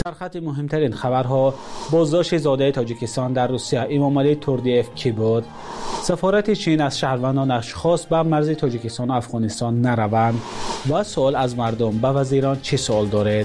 سرخط مهمترین خبرها: بازداشت زاده تاجیکستان در روسیه امامعلی توردیف کی بود؟ سفارت چین از شهروندانش خواست به مرز تاجیکستان و افغانستان نروند. و سوال از مردم: به وزیران چه سوال دارید؟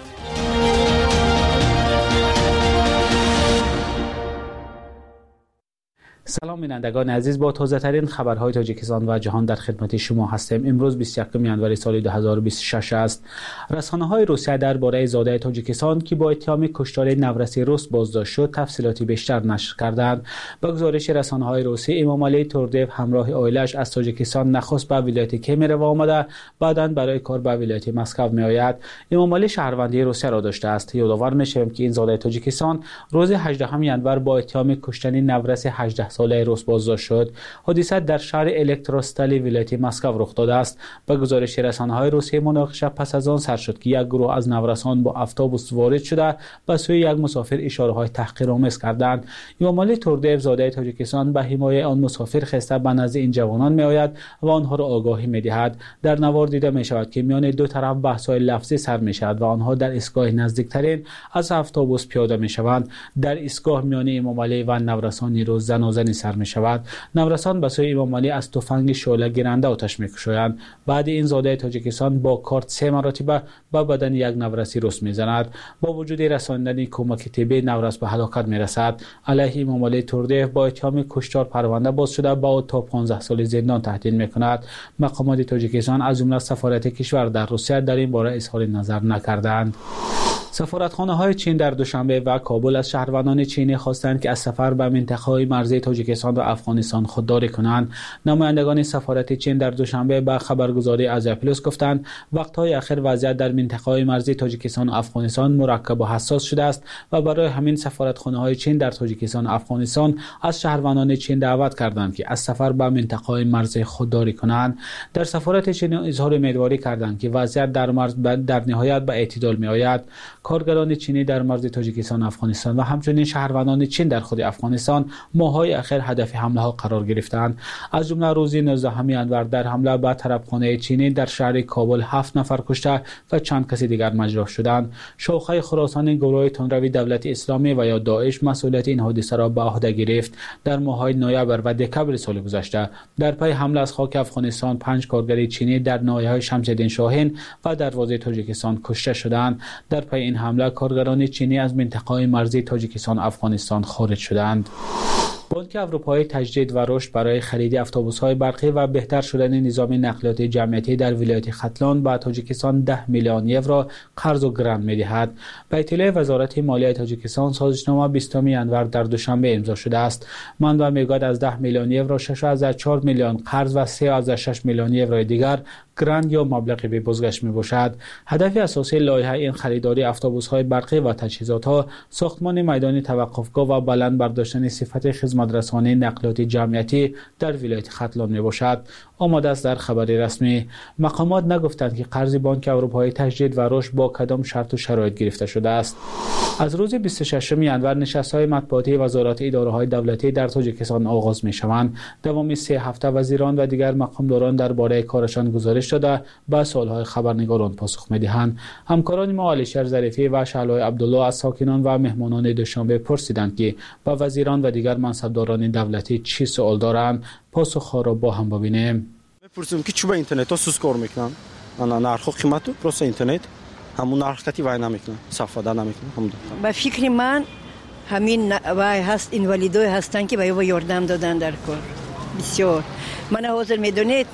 سلام بینندگان عزیز، با تازه ترین خبرهای تاجیکستان و جهان در خدمت شما هستیم. امروز 21 ژانویه سال 2026 است. رسانه‌های روسیه درباره زاده تاجیکستان که با اتهام کشتار نورسی روس بازداشت شد تفصیلاتی بیشتر نشر کردند. با گزارش رسانه‌های روسی، امامعلی توردیف همراه عائله‌اش از تاجیکستان نخست به ولایت کیمیر و آمده بعداً برای کار به ولایت مسکو می‌آید. امامعلی شهروندی روسیه را داشته است. یادآور می‌شویم که این زاده تاجیکستان روز 18 ژانویه با اتهام کشتن نورسی 18 ساله روس بازداشت شد. حادثه در شهر الکتروستالی ولایت مسکو رخ داده است. با گزارش رسانه‌های روسیه، مناقشه پس از آن سر شد که یک گروه از نورسان با اتوبوس وارد شده به سوی یک مسافر اشاره‌های تحقیرآمیز کردند. امامعلی توردیف زاده تاجیکستان به حمایت آن مسافر خسته به نزد این جوانان می‌آید و آنها را آگاهی می‌دهد. در نوار دیده می‌شود که میان دو طرف بحث‌های لفظی سر می‌شود و آنها در ایستگاه نزدیکترین از اتوبوس پیاده می‌شوند. در ایستگاه میان امامعلی و نورسان نیرو زن و زنی سر می شود. نورسان به سوی امامعلی از تفنگ شعله گیرنده آتش می کشند. بعد این زاده تاجیکستان با کارت 3 مرتبه به بدن یک نورسی روس می زند. با وجود رساندن کمک طبی، نورس به هلاکت می رسد. علیه امامعلی توردیف با اتهام کشتار پرونده باز شده با تا 15 سال زندان تهدید می کند. مقامات تاجیکستان از جمله سفارت کشور در روسیه در این باره اظهار نظر نکردند. سفارتخانه‌های چین در دوشنبه و کابل از شهروندان چینی خواستند که از سفر به منطقه‌های مرزی تاجیکستان و افغانستان خودداری کنند. نمایندگان سفارت چین در دوشنبه به خبرگزاری آزیا پلوس گفتند وقت‌های اخیر وضعیت در منطقه‌های مرزی تاجیکستان و افغانستان مرکب و حساس شده است و برای همین سفارتخانه‌های چین در تاجیکستان و افغانستان از شهروندان چین دعوت کردند که از سفر به منطقه‌های مرزی خودداری کنند. در سفارت چین اظهار امیدواری کردند که وضعیت در مرز در نهایت به اعتدال می‌آید. کارگران چینی در مرز تاجیکستان و افغانستان و همچنین شهروندان چین در خود افغانستان ماه‌های اخیر هدف حمله ها قرار گرفتند. از جمله روز 19 ژانویه در حمله به طرفخانه چینی در شهر کابل 7 نفر کشته و چند کس دیگر مجروح شدند. شاخه خراسان گروه تندروی دولت اسلامی و یا داعش مسئولیت این حادثه را به عهده گرفت. در ماه‌های نوامبر و دکمبر سال گذشته در پی حمله از خاک افغانستان 5 کارگر چینی در ناحیه‌های شمس‌الدین شاهین و دروازه تاجیکستان کشته شدند. در پی این حمله کارگران چینی از منطقه‌های مرزی تاجیکستان و افغانستان خارج شدند. بانک اروپایی تجدید و رشد برای خرید اتوبوس‌های برقی و بهتر شدن نظام نقلیات جمعیتی در ولایت ختلان به تاجیکستان 10 میلیون یورو قرض و گرانت می‌دهد. به اطلاع وزارت مالیه تاجیکستان، سازشنامه 20 ژانویه در دوشنبه امضا شده است. منبع میگوید از 10 میلیون یورو 6.4 میلیون قرض و 3.6 میلیون یورو دیگر گرانت یا مبلغ به بازگشت می باشد. هدف اساسی لایحه این خریداری اتوبوس‌های برقی و تجهیزات‌ها ساختمان میدان توقفگاه و بلند برداشتن صفت خدمت رسانی نقلیات جمعیتی در ولایت ختلان می باشد. آماده است در خبر رسمی. مقامات نگفتند که قرض بانک اروپایی تجدید و رشد با کدام شرط و شرایط گرفته شده است. از روز 26 ژانویه نشست‌های مطبوعاتی وزارت اداره‌های دولتی در تاجیکستان آغاز می‌شوند. دوام 3 هفته وزیران و دیگر مقامداران درباره کارشان گزارش داده به سوال‌های خبرنگاران پاسخ می‌دهند. همکاران ما علیشر ظریفی و شعلای عبدالله از ساکنان و مهمانان دوشنبه پرسیدند که با وزیران و دیگر منصبداران دولتی چی سوال دارند. پاسخ‌ها را با هم ببینیم. می‌پرسیم که چوب اینترنت‌ها سوس کار می‌کنن. انا نرخ و قیمتو پروس اینترنت همون نرختی وای نمی‌کنن. استفاده نمی‌کنن. همون. با فکر من همین وای هست اینوالیدای هستن که به یاردم دادن در کار. بسیار. من حاضر می‌دونید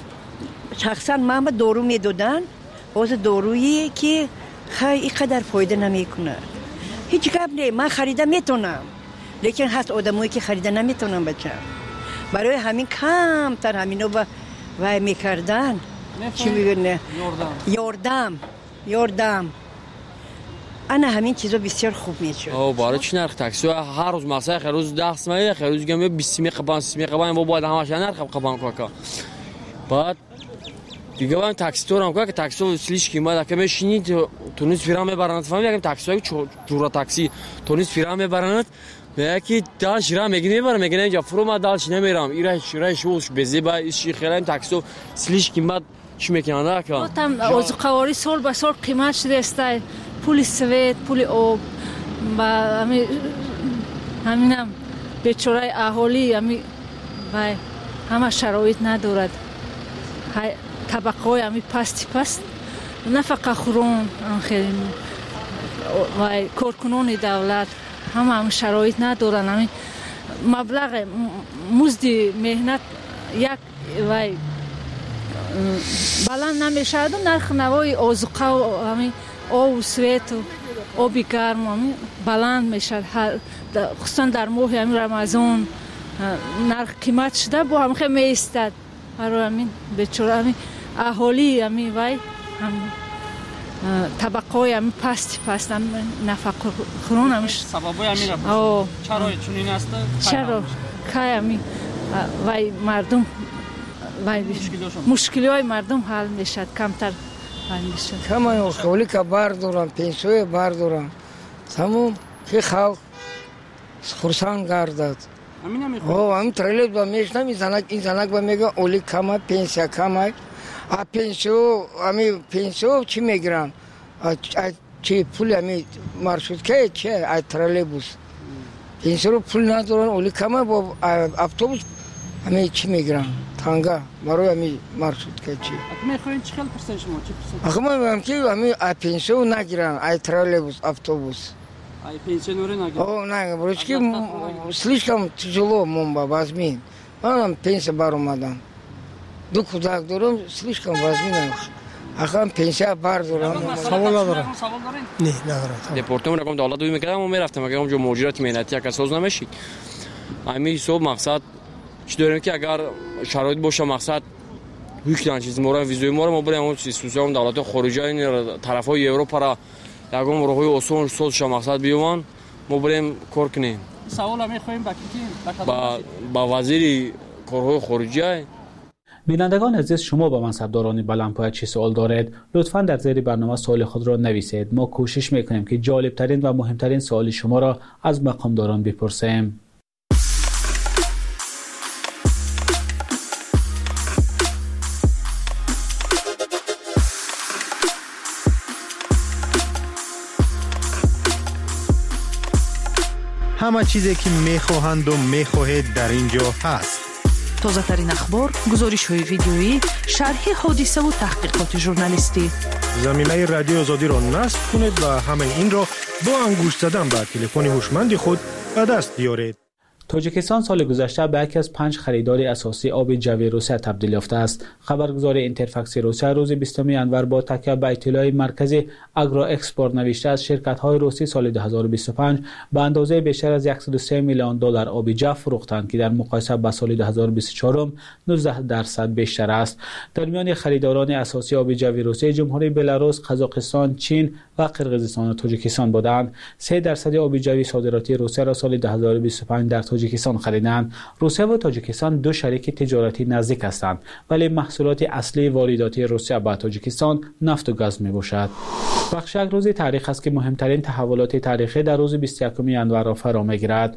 شخصا من به دارو میدادن، باز دارویی که خیلی اینقدر فایده نمیکنه. هیچ گپ نه، من خریده میتونم، لیکن هست آدمایی که خریده نمیتونم بچم. برای همین کم تر همینو با وای میکردن. چی میگن؟ یاردم. انا همین چیزا بسیار خوب میشه. او برای چی نرخ تاکسی هر روز مثلا هر روز 10 سمه، هر روز گم 20 می قبان 30 می قبان و بعد همش نرخ قبان کوکا. بعد دیگه من تاکسی تو رو که تاکسی وسیلش کی ما که میشینید تونس فیرام میبرند فهمی میگم تاکسی جورا تاکسی تونس فیرام میبرند میگه که دالش را میگنه اینجا فرو ما دالش نمیرم ایرا شوش بزیبا ایشی خیلی تاکسی سلیش کی ما چی میکنه که گفتم از قواری سال به سال قیمت شده است پول سویت پول آب با همینم بیچاره اهالی همه شرایط ندارد. طبقه های همی پست نه فقط خورون و کارکنان دولت همه شرایط ندارن. همی مبلغ مزد مهنت یک بلند نمیشد و نرخ نوای آذوقه و همی آب و سویت و آبی گرم همی بلند میشد. خصوصا در ماه همی رمضان نرخ قیمت شده با هم خیلی میستد. برای همین بیچاره همین اهالی همین طبقه های همین پست هم نفقه خورون همیش سببای همین را چرا چون این است؟ چرا که همین مردم مشکلی های مردم حل میشد کمتر حل میشد. همه خولی که بردارن پنسیوی بردارن تمام که خلق خرسان گردد. همین ترلیت با میشنم این زنک با میگه اولی کمه پنسیا کمه پنسیو چی میگیرن چی پول همی مرشود که چه ترلی بوست پنسیو پول ندارن اولی کمه با اتوبوس همی چی میگیرن تانگا برای همی مرشود که چی میخواین چه خیلی پرسن شما چی پرسن؟ من میگم که همی پنسیو نگیرن ترلی بوست اتوبوس пенсионеры не, врачки слишком тяжело мумба возьми. Нам пенсия барумадан. Дук куда дуром слишком возьми. Ахам пенсия бар дуром. سوال ندارم. نه ندارم. دپورتمون رقم دولت دوی میکردم و میرفتم اگر اونجا مهاجرت مهنتی اگر ساز نمیشید. همین صبح مقصد چی داریم که اگر شرایط باشه مقصد هیچ چیز مورد ویزای ما رو ما بریم اون سیستم دولت خارجی این طرفای اروپا را یکم روحی اصول سوز مقصد بیوان ما بریم کار کنیم. سوال میخوایم با وزیر کارهای خارجی. بینندگان عزیز شما با منصبداران بلندپایه چه سوال دارید لطفاً در زیر برنامه سوال خود را نویسید. ما کوشش میکنیم که جالب ترین و مهمترین سوال شما را از مقامداران بپرسیم. همه چیزی که میخواهند و میخواهید در اینجا هست. تازه ترین اخبار، گزارش های ویدیویی، شرح حادثه و تحقیقات ژورنالیستی. زمینه رادیو آزادی را نصب کنید و همه این را با انگشت زدن به تلفن هوشمند خود به دست بیارید. تاجیکستان سال گذشته به یکی از 5 خریدار اساسی آب جوی روسیه تبدیل یافته است. خبرگزار اینترفکس روسیه روز 20 ژانویه با تکیه به اطلاع مرکزی اگرو اکسپورت نوشته است شرکت‌های روسی سال 2025 به اندازه بیشتر از 103 میلیون دلار آب جو فروختند که در مقایسه با سال 2024 19% بیشتر است. در میان خریداران اساسی آب جوی روسیه جمهوری بلاروس، قزاقستان، چین و قرقیزستان و تاجیکستان بودند. 3% آب جوی صادراتی روسیه را سال 2025 در تاجیکستان خریدند. روسیه و تاجیکستان دو شریک تجارتی نزدیک هستند ولی محصولات اصلی وارداتی روسیه به تاجیکستان نفت و گاز می باشد. بخش یک روز تاریخ است که مهمترین تحولات تاریخی در روز 21 ژانویه را فرا می گیرد.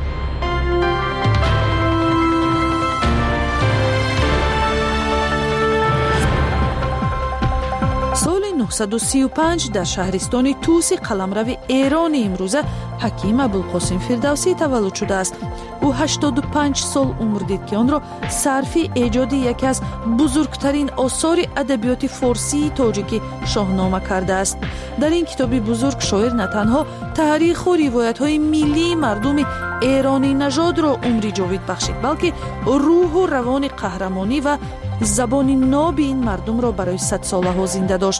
سال 935 در شهرستان توس قلمرو ایران امروزه حکیم ابوالقاسم فردوسی تولد شده است. او 85 سال عمر دید که آن را صرف ایجاد یکی از بزرگترین آثار ادبیات فارسی تاجیکی شاهنامه کرده است. در این کتاب بزرگ شاعر نه تنها تاریخ و روایت‌های ملی مردم ایرانی نژاد را عمری جاوید بخشید بلکه روح و روان قهرمانی و زبان ناب این مردم را برای 100 ساله‌ها زنده داشت.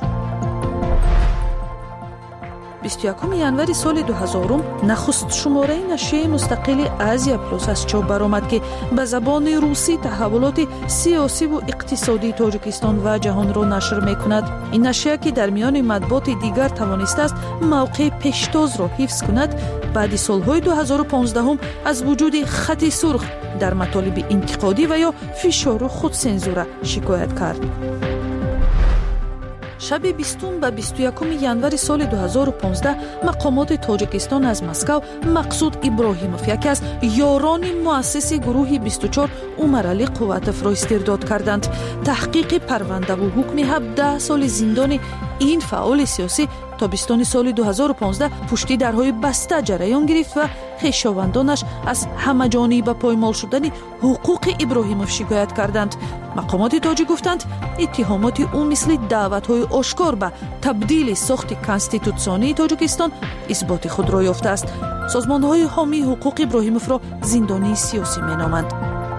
21 ژانویه سال 2000 نخست شماره نشریه مستقل آزیا پلاس از چاپ برآمد که به زبان روسی تحولات سیاسی و اقتصادی تاجیکستان و جهان را نشر می‌کند. این نشریه که در میان مطبوعات دیگر توانسته است موقع پیشتاز را حفظ کند، بعد سالهای 2015 از وجود خط سرخ در مطالب انتقادی و یا فشار و خودسانسور شکایت کرد. شب 20 و 21 ژانویه سال 2015 مقامات تاجیکستان از مسکو مقصود ابراهیموف یکی از یاران مؤسس گروه 24 عمرعلی قوت را استرداد کردند. تحقیق پرونده و حکم 17 سال زندان این فعال سیاسی تابستان سال 2015 پشتی درهای بسته جریان گرفت و خویشاوندانش از همه‌جانی به پایمال شدن حقوق ابراهیموف شکایت کردند. مقامات تاجیک گفتند اتهامات او مثل دعوت‌های آشکار به تبدیل ساخت کانستیتوسیونی تاجیکستان اثبات خود را یافته است. سازمان‌های حامی حقوق ابراهیموف را زندانی سیاسی می‌نامند.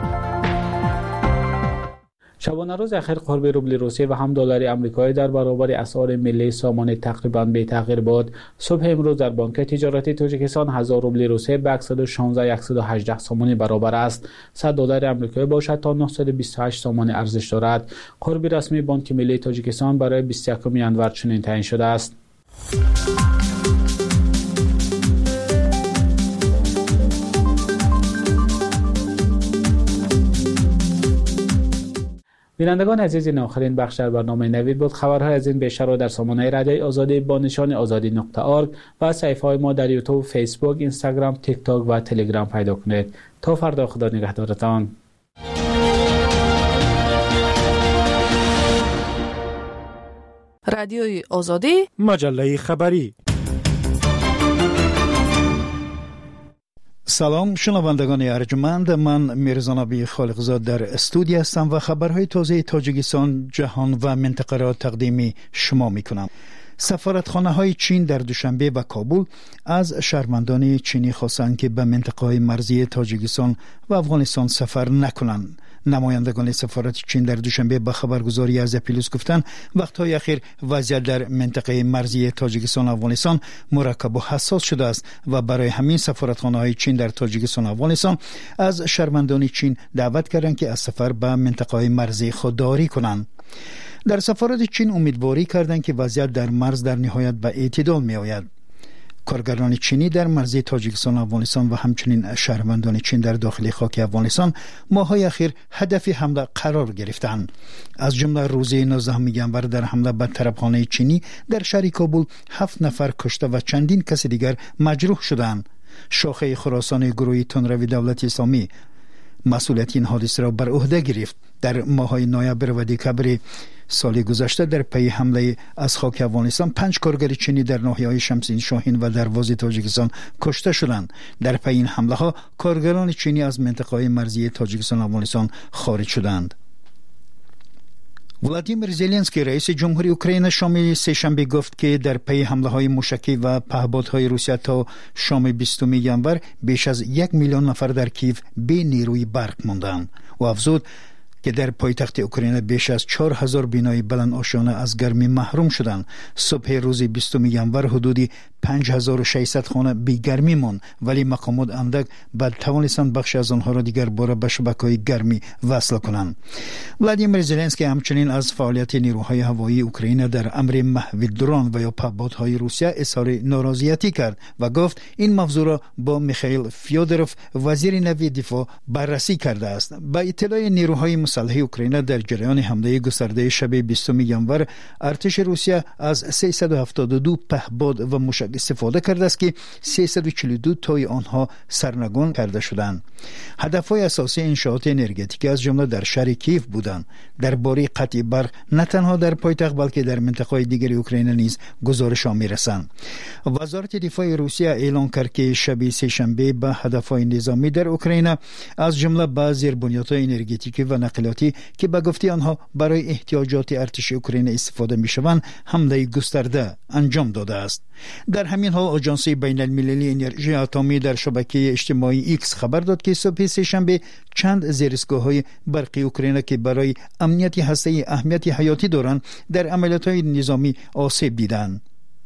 شبانه روز اخیر قرب روبل روسیه و هم دلار آمریکایی در برابر اسعار ملی سامان تقریبا بی تغییر بود. صبح امروز در بانک تجارتی تاجیکستان 1000 روبل روسیه به 116-118 سامانی برابر است. 100 دلار آمریکایی باشد تا 928 سامان ارزش دارد. قرب رسمی بانک ملی تاجیکستان برای 21 ژانویه چنین تعیین شده است. بینندگان عزیز، این آخرین بخش در برنامه نوید بود. خبرهای از این بیشتر را در سامانه رادیو آزادی با نشان آزادی.org و صفحه‌های ما در یوتیوب، فیسبوک، اینستاگرام، تیک تاک و تلگرام پیدا کنید. تا فردا، خدا نگهدارتان. رادیوی آزادی، مجله خبری. سلام شنوندگان ارجمند، من میرزا نبی خالقزاد در استودیو هستم و خبرهای تازه تاجیکستان، جهان و منطقه را تقدیم شما میکنم. سفارتخانه‌های چین در دوشنبه و کابل از شهروندان چینی خواستند که به منطقه‌های مرزی تاجیکستان و افغانستان سفر نکنند. نمایندگان سفارت چین در دوشنبه به خبرگزاری از اپیلوس گفتند وقت‌های اخیر وضعیت در منطقه مرزی تاجیکستان و افغانستان مرکب و حساس شده است و برای همین سفارتخانه‌های چین در تاجیکستان و افغانستان از شهروندان چین دعوت کردند که از سفر به منطقه‌های مرزی خودداری کنند. در سفارت چین امیدواری کردند که وضعیت در مرز در نهایت به اعتدال می آید. کارگران چینی در مرزی تاجیکستان و افغانستان و همچنین شهروندان چین در داخل خاک افغانستان ماه‌های اخیر هدف حمله قرار گرفتند. از جمله روز 19 ژانویه در حمله به طرفخانه چینی در شهر کابل 7 نفر کشته و چندین کس دیگر مجروح شدند. شاخه خراسان گروه تندروی دولت اسلامی مسئولیت این حادثه را بر عهده گرفت. در ماه‌های نوامبر و دسامبر سال گذشته در پی حمله از خاک افغانستان 5 کارگر چینی در ناحیه‌های شمسین شاهین و دروازه تاجیکستان کشته شدند. در پی این حمله ها کارگران چینی از منطقه‌های مرزی تاجیکستان و افغانستان خارج شدند. ولادیمیر زلنسکی رئیس جمهوری اوکراین شام سه‌شنبه گفت که در پی حمله‌های موشکی و پهپادهای روسیه تا شام 20 ژانویه بیش از 1 میلیون نفر در کیف بی نیروی برق ماندند و افزود که در پایتخت اوکراین بیش از 4000 بنای بلند آشیانه از گرمی محروم شدند. صبح روز 20 ژانویه حدود 5600 خانه بی گرمی ماند، ولی مقامات اندک بعد توانستند بخش از آنها را دیگر باره به شبکه‌های گرمی وصل کنند. ولادیمیر زلنسکی همچنین از فعالیت نیروهای هوایی اوکراین در امر محو درون و یا پهپادهای روسیه اظهار ناراضیتی کرد و گفت این موضوع را با میخائیل فیودروف وزیر نوی دفاع بررسی کرده است. با اطلاع نیروهای مسلح اوکراین در جریان حمله گسترده شب 20 ژانویه ارتش روسیه از 372 پهپاد و موشک استفاده کرده است که 342 تای آنها سرنگون کرده شدند. هدف‌های اساسی انشاءات انرژتیکی از جمله در شهر کیف بودند. درباره قطع برق نه تنها در پایتخت بلکه در منطقه‌های دیگر اوکراین نیز گزارش‌ها می‌رسند. وزارت دفاع روسیه اعلام کرد که شب سه‌شنبه به هدف‌های نظامی در اوکراین از جمله بعضی بنیادهای انرژتیکی و نقلیاتی که به گفته آنها برای احتیاجات ارتش اوکراین استفاده می‌شوند حمله گسترده انجام داده است. در همین حال آژانس بین‌المللی انرژی اتمی در شبکه اجتماعی ایکس خبر داد که صبح سه‌شنبه چند زیرساخت‌های برقی اوکراین که برای امنیت هسته‌ای اهمیت حیاتی دارند در عملیات‌های نظامی آسیب دیدند.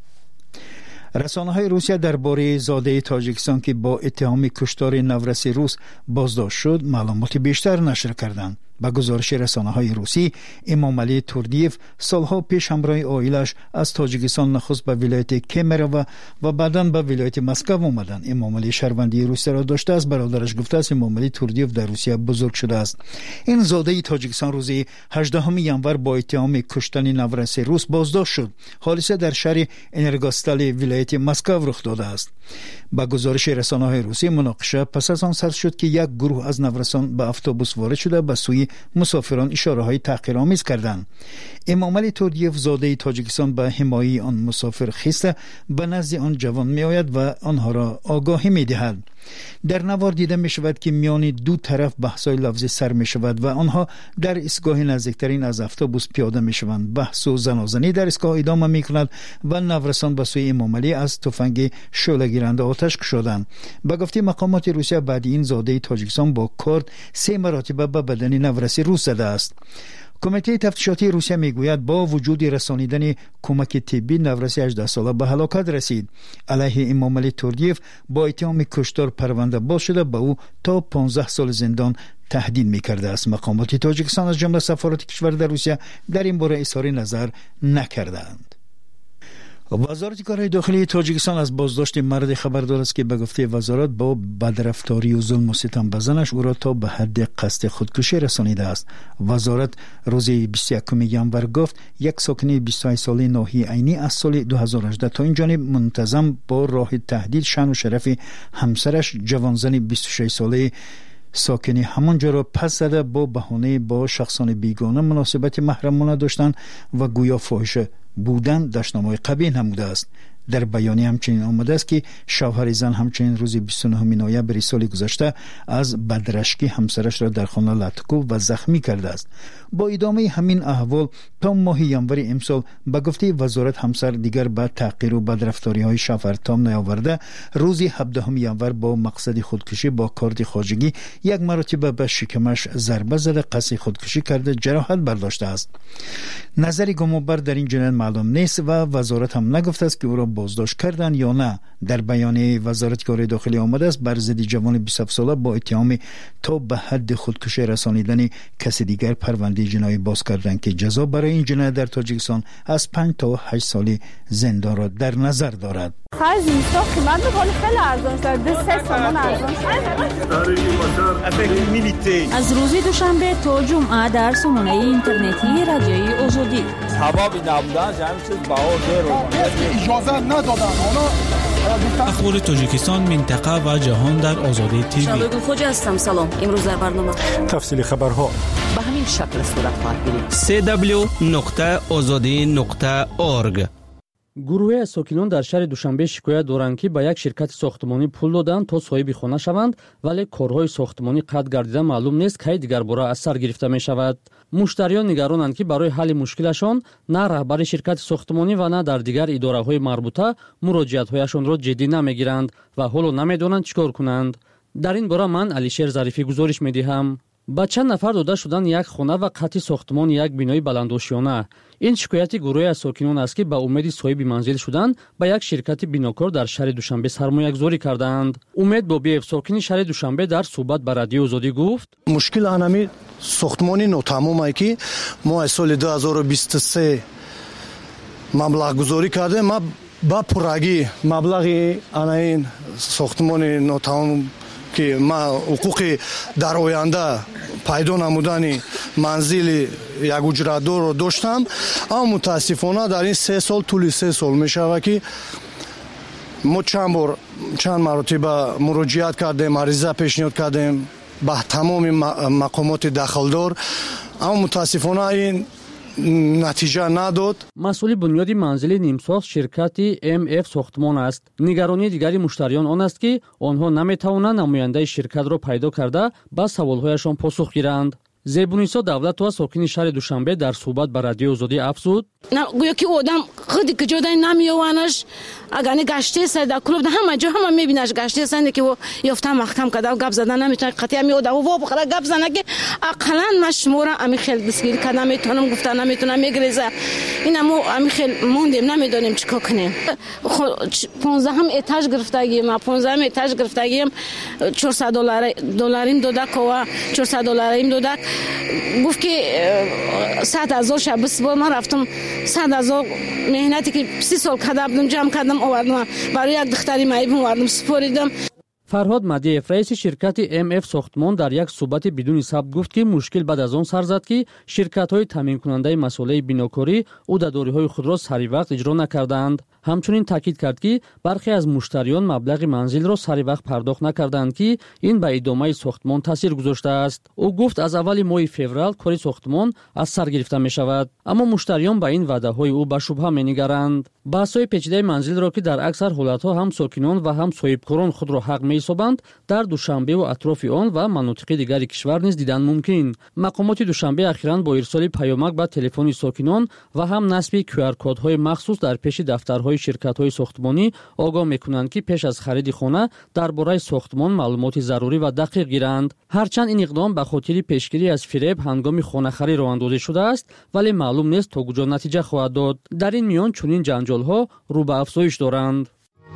رسانه‌های روسیه درباره زاده تاجیکستان که با اتهام کشتار نورس روس بازداشت شد معلومات بیشتر نشر کردند. با گزارش رسانه‌های روسی، امام علی توردیف سالها پیش همراه عائله‌اش از تاجیکستان نخست به ولایت کیمرا و بعداً به ولایت مسکو آمدند. امام علی شهروندی روسیه را داشته است. برادرش گفته است امام علی توردیف در روسیه بزرگ شده است. این زاده تاجیکستان روز 18 ژانویه با اتهام کشتن نورس روس بازداشت شد. حادثه در شهر انرگاستال ولایت مسکو رخ داده است. با گزارش رسانه‌های روسی، مناقشه پس از آن سر شد که یک گروه از نورسان به اتوبوس وارد شده به سوی مسافران اشاره‌های تحقیرآمیز کردند. امامعلی توردیف زاده تاجیکستان به حمایت آن مسافر خسته به نزد آن جوان میآید و آنها را آگاهی می‌دهد. در نوار دیده می شود که میان دو طرف بحث‌های لفظی سر می شود و آنها در ایستگاه نزدیکترین از اتوبوس پیاده می شوند. بحث و زنازنی در ایستگاه ادامه می کند و نورسان به سوی امامعلی از تفنگ شعله‌گیرنده آتش کشیدند. به گفته مقامات روسیه بعد این زاده تاجیکستان با کارد 3 مرتبه به بدن نورسی روز زده است. کمیته تفتیشاتی روسیه میگوید با وجود رسانیدن کمک طبی نورسی 18 ساله به هلاکت رسید. علیه امامعلی توردیف با اتهام کشتار پرونده باز شده به او تا 15 سال زندان تهدید میکرده است. مقامات تاجیکستان از جمله سفارت کشور در روسیه در این باره اظهار نظر نکردند. وزارت کارهای داخلی تاجیکستان از بازداشت مرد خبردار است که به گفته وزارت با بدرفتاری و ظلم و ستم به زنش او را تا به حد قصد خودکشی رسانیده است. وزارت روز 21 ینور گفت یک ساکن 28 ساله ناحیه عینی از سال 2018 تا این جانب منتظم با راه تهدید شأن و شرف همسرش جوانزن 26 ساله ساکن همانجا را پس زده با بهانه با شخصان بیگانه مناسبت محرمانه داشتن و گویا فاحشه بودن دشنامه‌های قبیح نموده است. در بیانیه همچنین آمده است که شوهر زن همچنین روز 29 نوامبر سال گذشته از بدرشکی همسرش را در خانه لطکو و زخمی کرده است. با ادامه همین احوال تا ماه ینور امسال به گفته وزارت همسر دیگر به تحقیر و بدرفتاری‌های شوهر تام نیاورده روز 17 ینور با مقصد خودکشی با کارت خواجگی یک مرتبه به شکمش ضربه زده قصد خودکشی کرده جراحت برداشته است. نظری گمانبر در این جنایت معلوم نیست و وزارت هم نگفته است که او را بازداشت کردند یا نه. در بیانیه وزارت کارهای داخلی آمده است بر ضد جوان 27 ساله با اتهام تا به حد خودکشی رسانیدن کسی دیگر پرونده جنایی باز کردند که جزا برای این جنایت در تاجیکستان از 5 تا 8 سال زندان را در نظر دارد. خرج اینستا قیمت می‌کنه خیلی ارزان شده 3 تومان ارزان شده. از روز دوشنبه تا جمعه در سامانه اینترنتی رادیوی آزادی ثوابی نبودن همین چیز باور اجازه ندادن. اخبار تاجیکستان منطقه و جهان در آزادی تیوی. شادو خوج هستم. سلام. امروز در برنامه تفصیل خبرها به همین شکل صورت خواهد گرفت. www.azadi.org. گروه از ساکنان در شهر دوشنبه شکایت دارند که به یک شرکت ساختمانی پول دادند تا صاحب خانه شوند ولی کارهای ساختمانی قطع گردیده معلوم نیست که دیگر باره از سر گرفته می شود. مشتریان نگرانند که برای حل مشکلشان نه رهبر شرکت ساختمانی و نه در دیگر اداره‌های مربوطه مراجعت‌هایشان را جدی نمیگیرند و حالا نمیدانند چیکار کنند. در این باره من علیشیر ظریفی گزارش می‌دهم. با چند نفر داده شدن یک خانه و قطع ساختمان یک بنای بلندآشیانه. این شکایت گروه از ساکنان است که به امید صاحب منزل شدن به یک شرکت بناکار در شهر دوشنبه سرمایه‌گذاری کردند. امید بابیف ساکن شهر دوشنبه در صحبت با رادیو آزادی گفت: مشکل آنمی ساختمانی ناتمام که ما از سال 2023 مبلغ گذاری کردیم. ما با پراگی مبلغ این ساختمان ناتمام که ما حقوق در آینده پیدا نمودن منزل یک اجرتدار رو داشتم، اما متاسفانه در این 3 سال طول 3 سال می شود که ما چند مرتبه مراجعت کردیم، عریضه پیشنهاد کردیم به تمام مقامات دخلدار، اما متاسفانه این نتیجه نداد. مسئول بنیاد منزل نیمساز شرکت MF ساختمان است. نگرانی دیگری مشتریان آن است که آنها نمیتوانند نماینده شرکت را پیدا کرده به سوالهایشان پاسخ گیرند. زیبونیسا دولت‌ها ساکن شهر دوشنبه در صحبت با رادیو آزادی افزود: گویا که آدم خودی که جدا نمیوانش اگر گشته است در کلوب همه جا همه میبینش گشته است که یافته محکم کرده و گپ زدن نمیتونه قطعا میوده و بخره گپ زنه که اقلا من شما را امی خیلی دستگیر کردم نمیتونم گفتن نمیتونم میگریزه اینمو امی خیلی موندیم نمیدونیم چیکار کنیم. 15 اتاج گرفتگیم، ما 15 اتاج گرفتگیم $400 داده که $400 داده گفت که 100,000 شب بسیار من رفتم 100,000 مهنتی که 30 سال کردم جمع کردم آوردم برای یک دختری معیب آوردم سپاریدم. فرهاد مدیف رئیس شرکت MF ساختمان در یک صحبت بدون ثبت گفت که مشکل بعد از آن سر زد که شرکت‌های تامین کننده مسئله بیناکاری عهده‌داری‌های خود را سری وقت اجرا نکردند. همچنین تاکید کرد که برخی از مشتریان مبلغ منزل را سری وقت پرداخت نکردند که این به ادامه ساختمان تاثیر گذاشته است. او گفت از اول ماه فوریه کار ساختمان از سر گرفته می شود، اما مشتریان به این وعده‌های او به شبهه می‌نگرند. بحث‌های پیچیده منزل را که در اکثر حالت‌ها هم ساکنان و هم صاحبکاران خود را حق می‌حسابند، در دوشنبه و اطراف آن و مناطق دیگر کشور نیز دیدن ممکن. مقامات دوشنبه اخیراً با ارسال پیامک به تلفن ساکنان و هم نصب QR کدهای مخصوص در پیش دفترهای شرکت‌های ساختمانی آگاه می‌کنند که پیش از خرید خانه درباره ساختمان معلومات ضروری و دقیق گیرند. هرچند این اقدام به خاطر پیشگیری از فریب هنگام خانه خرید راه اندازی شده است، ولی معلوم نیست تا کجا نتیجه خواهد داد. در این میان چنین جنجال‌ها رو به افزایش دارند.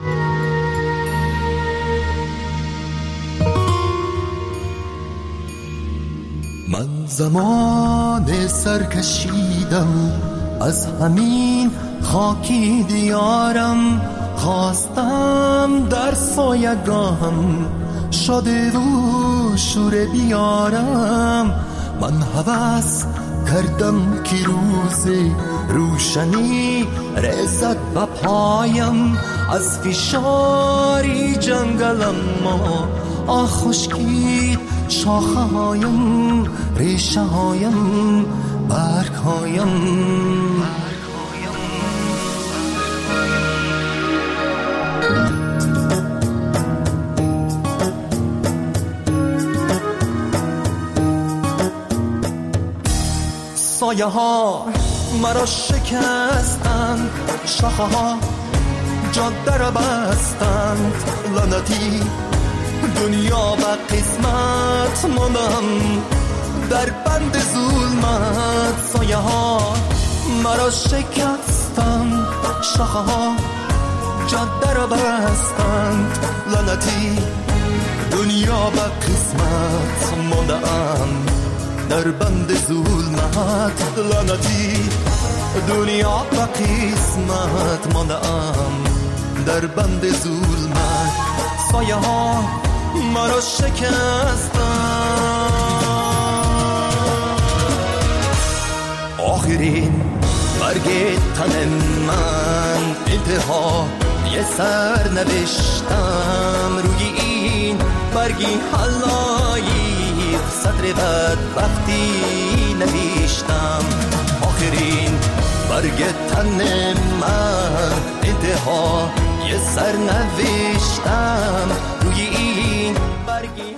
من زمان سرکشیدم از همین خاکی دیارم، خواستم در سایگاهم شده و شور بیارم. من هوس کردم که روز روشنی رسد به پایم، از فشاری جنگلم ما خشکید شاخه هایم، ریشه هایم، برگ هایم. سایه ها مرا شکستند، شاخه ها جاده را بستند. لعنتی دنیا به قسمت ماندم در بند ظلمت. سایه ها مرا شکستند، شاخه ها جاده را بستند. لعنتی دنیا به قسمت ماندم در بند ظلمت. لعنتی دنیا به قسمت ماندم در بند ظلمت. سایه ها مرا شکستند. آخرین برگ تن من انتها یه سر نوشتم، روی این برگی حلایی سطر بدبختی نوشتم. آخرین برگ تن من انتها یه سر نوشتم، روی این برگی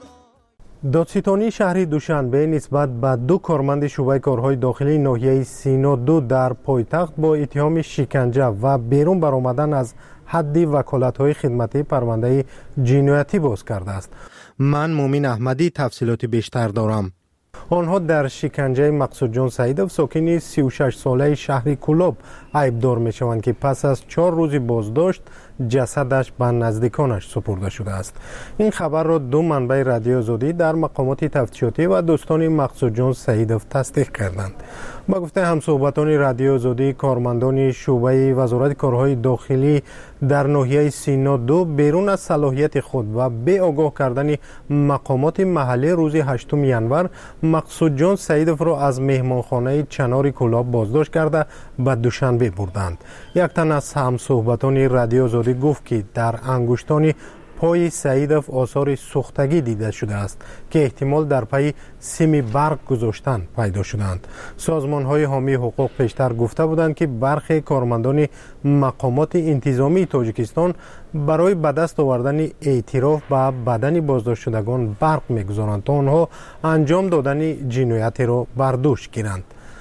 دادستانی شهر دوشنبه نسبت به دو کارمند شعبه کارهای داخلی ناحیه سینا 2 در پایتخت با اتهام شکنجه و بیرون برآمدن از حد وکالت‌های خدمتی پرونده جنایتی باز کرده است. من مومن احمدی تفصیلات بیشتر دارم. آنها در شکنجه مقصود جان سعیدов ساکن 36 ساله شهر کلاب عیبدار میشوند که پس از 4 روز بازداشت جسدش به نزدیکانش سپرده شده است. این خبر را دو منبع رادیو آزادی در مقامات تفتیشاتی و دوستان مقصود جان سعیدov تصدیق کردند. با گفته همصحبتان رادیو آزادی، کارمندان شعبه وزارت کارهای داخلی در ناحیه سینا 2 بیرون از صلاحیت خود و به آگاه کردن مقامات محلی روز 8 ینور مقصود جان سعیدov را از مهمانخانه چنار کلاب بازداشت کرده به دوشنبه بردند. یک تن از همصحبتان رادیو آزادی گفت که در انگشتان پای سعیدov آثار سوختگی دیده شده است که احتمال در پای سیم برق گذاشتن پیدا شدند. سازمان‌های حامی حقوق پیشتر گفته بودند که برخی کارمندان مقامات انتظامی تاجیکستان برای به دست آوردن اعتراف به بدن بازداشت شدگان برق می‌گذارند تا آنها انجام دادن جنایتی را بر دوش گیرند.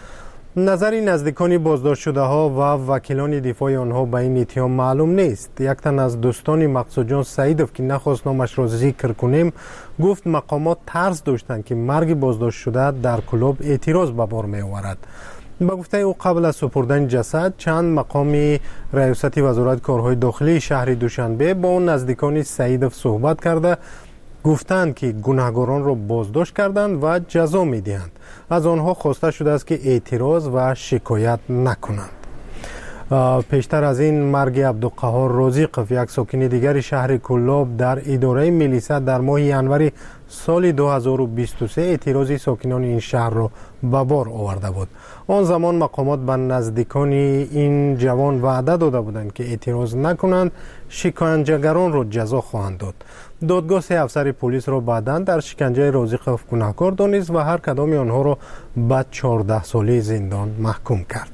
نظر نزدیکان بازداشت شده ها و وکیلان دفاع آنها به این اتهام معلوم نیست. یک تن از دوستان مقصود جان سعیدov که نخواست نامش را ذکر کنیم گفت مقامات ترس داشتند که مرگ بازداشت شده در کلاب اعتراض به بار می آورد. با گفته او قبل از سپردن جسد چند مقام ریاست وزارت کارهای داخلی شهر دوشنبه با نزدیکان سعیدov صحبت کرده گفتند که گناهکاران را بازداشت کردند و جزا می‌دهند. از آنها خواسته شده است که اعتراض و شکایت نکنند. پیشتر از این مرگ عبدالقهار رازیقف یک ساکن دیگر شهر کلاب در اداره میلیسا در ماه ینوری سال 2023 اعتراضی ساکنان این شهر را به بار آورده بود. آن زمان مقامات به نزدیکان این جوان وعده داده بودند که اعتراض نکنند شکنجهگران را جزا خواهند داد. دادگاه 3 افسر پلیس را بعداً در شکنجه رازیقف گناهکار دانست و هر کدام آنها را به 14 ساله زندان محکوم کرد.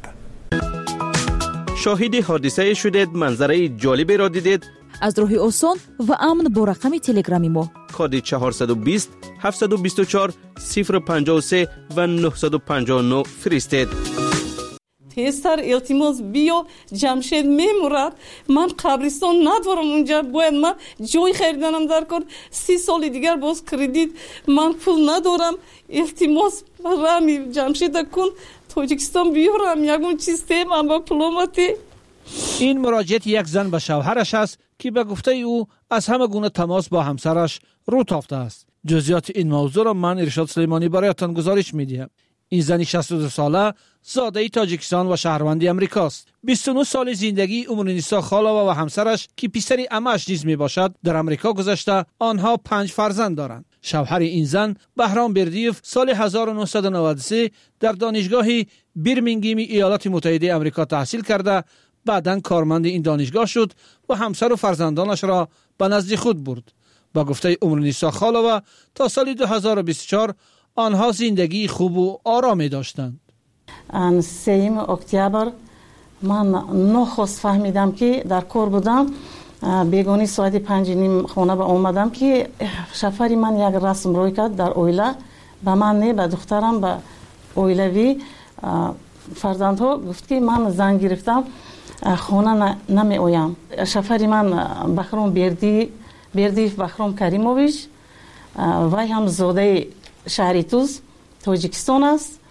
شاهد حادثه شدید، منظره جالبی را دیدید؟ از راه آسان و امن با رقم تلگرامی ما کد 420 724 053 و 959 فرستید. تیستر التماس بیا جمشید میمورد، من قبرستان ندارم اونجا، باید من جای خریدنم در کار 30 سال دیگر باز کردیت، من پول ندارم، التماس رامی جمشید کن تاجیکستان بیارم یکون چیز تیم با پلوماتی. این مراجعه یک زن به شوهرش است که به گفته او از همه گونه تماس با همسرش رو تافته است. جزئیات این موضوع را من ارشاد سلیمانی برایتان گزارش می‌دهم. این زنی 62 ساله زاده تاجیکستان و شهروند امریکاست. 29 سال زندگی امرنیسا خالووا و همسرش که پسر عمه‌اش نیز میباشد در امریکا گذشته. آنها 5 فرزند دارند. شوهر این زن بهرام بردیوف سال 1993 در دانشگاه برمینگهم ایالات متحده آمریکا تحصیل کرده، بعداً کارمند این دانشگاه شد و همسر و فرزندانش را به نزد خود برد. با گفته امرنیسا خالووا تا سال 2024 آنها زندگی خوب و آرامی داشتند. 3 اکتبر من نخست فهمیدم که در کار بودم، بیگانی ساعت 5:30 خانه به اومدم که شفری من یک رسم روی کرد در اویله، به من نه به دخترم به اویلوی فرزندها گفت که من زن گرفتم خانه نمی اویم. شفری من بخرام بردیف بخرام کریموویچ وی هم زاده شهری توز تاجیکستان است.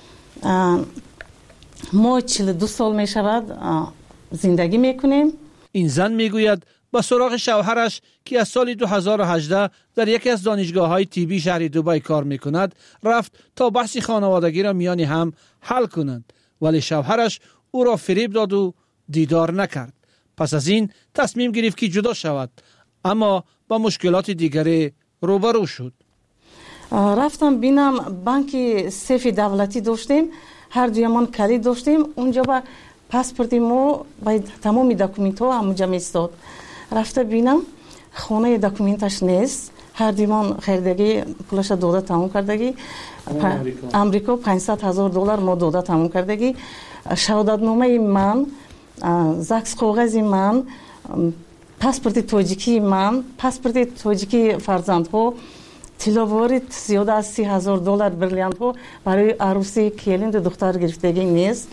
ما 42 سال می شود زندگی میکنیم. این زن میگوید با سراغ شوهرش که از سال 2018 در یکی از دانشگاه‌های طبی شهر دبی کار میکند رفت تا بحث خانوادگی را میان هم حل کنند، ولی شوهرش او را فریب داد و دیدار نکرد. پس از این تصمیم گرفت که جدا شود، اما با مشکلات دیگری روبرو شد. رفتم بینم بانک سیف دولتی داشتیم، هر دویمان کلید داشتیم، اونجا با پاسپورت ما باید تمام دکومنت ها همونجا میستاد. رفته بینم خانه دکومنتش نیست، هر دویمان خریدگی پولش داده تمام کردگی، امریکا $500,000 ما داده تمام کردگی، شهادتنامه من، زکس کاغذ من، پاسپورت تاجیکی من، پاسپورت تاجیکی فرزندها، تلاوارت زیاده از $30,000 بریلیانت ها برای عروسی کلیند دختر گرفتگی نیست.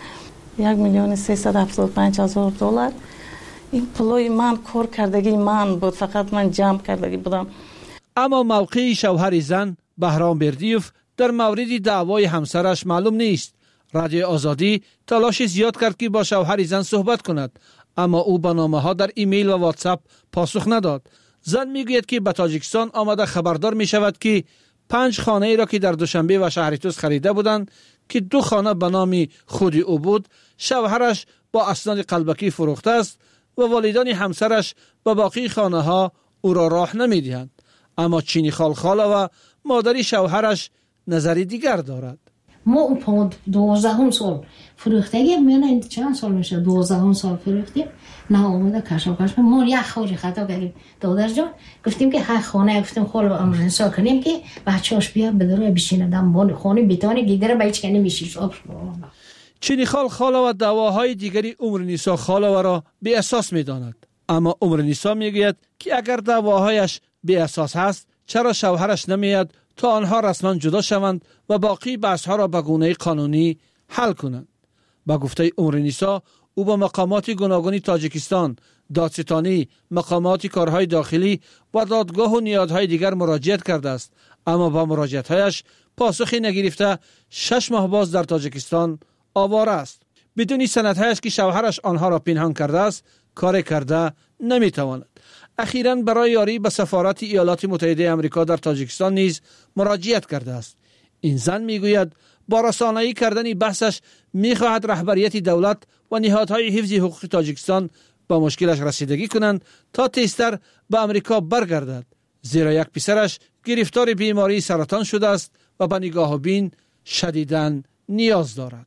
$1,375,000 این پولای من کار کردگی من بود، فقط من جمع کردگی بودم. اما موقع شوهر زن بهرام بردیوف در مورد دعوای همسرش معلوم نیست. رادیو آزادی تلاش زیاد کرد که با شوهر زن صحبت کند، اما او با نامه ها در ایمیل و واتساپ پاسخ نداد. زن میگوید که به تاجیکستان آمده خبردار می شود که 5 خانه ای را که در دوشنبه و شهریتوز خریده بودند که 2 خانه به نام خود او بود، شوهرش با اسناد قلبکی فروخته است و والدان همسرش به باقی خانه ها او را راه نمی دهند. اما چینی خالخالووا و مادری شوهرش نظری دیگر دارد. ما اون 12 سال فروختگی میونه چند سال میشه 12 سال فروختیم، نه اومده کشاکش ما یک خوری خطا کردیم. دادر جان گفتیم که هر خانه گفتیم خال امرنسا کنیم که بچه‌اش بیا بدره بشینه دم خانه بیتانه گیدره به هیچ کنی میشیش. چینی خالخالووا و دعواهای دیگری امرنیسا خالووا را بی اساس میداند، اما امرنیسا میگوید که اگر دعواهایش بی اساس هست چرا شوهرش نمیاد تا آنها رسما جدا شوند و باقی بحث‌ها را به گونه قانونی حل کنند. با گفته امرنیسا او با مقامات گوناگون تاجیکستان، دادستانی، مقامات کارهای داخلی و دادگاه و نیازهای دیگر مراجعت کرده است، اما با مراجعت‌هایش پاسخی نگرفته 6 ماه باز در تاجیکستان آواره است. بدون سندهایش که شوهرش آنها را پنهان کرده است کار کرده نمیتواند. اخیراً برای یاری به سفارت ایالات متحده آمریکا در تاجیکستان نیز مراجعت کرده است. این زن میگوید با رسانه‌ای کردن بحثش می‌خواهد رهبریت دولت و نهادهای حفظ حقوق تاجیکستان با مشکلش رسیدگی کنند تا تیزتر به امریکا برگردد، زیرا یک پسرش گرفتار بیماری سرطان شده است و به نگاه و بین شدیداً نیاز دارد.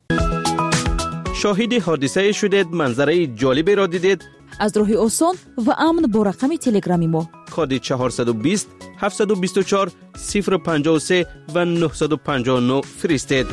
شاهد حادثه شدید، منظره جالبی را دیدید؟ از راه آسان و امن با رقم تلگرامی ما کد 420 724 053 و 959 فرستید.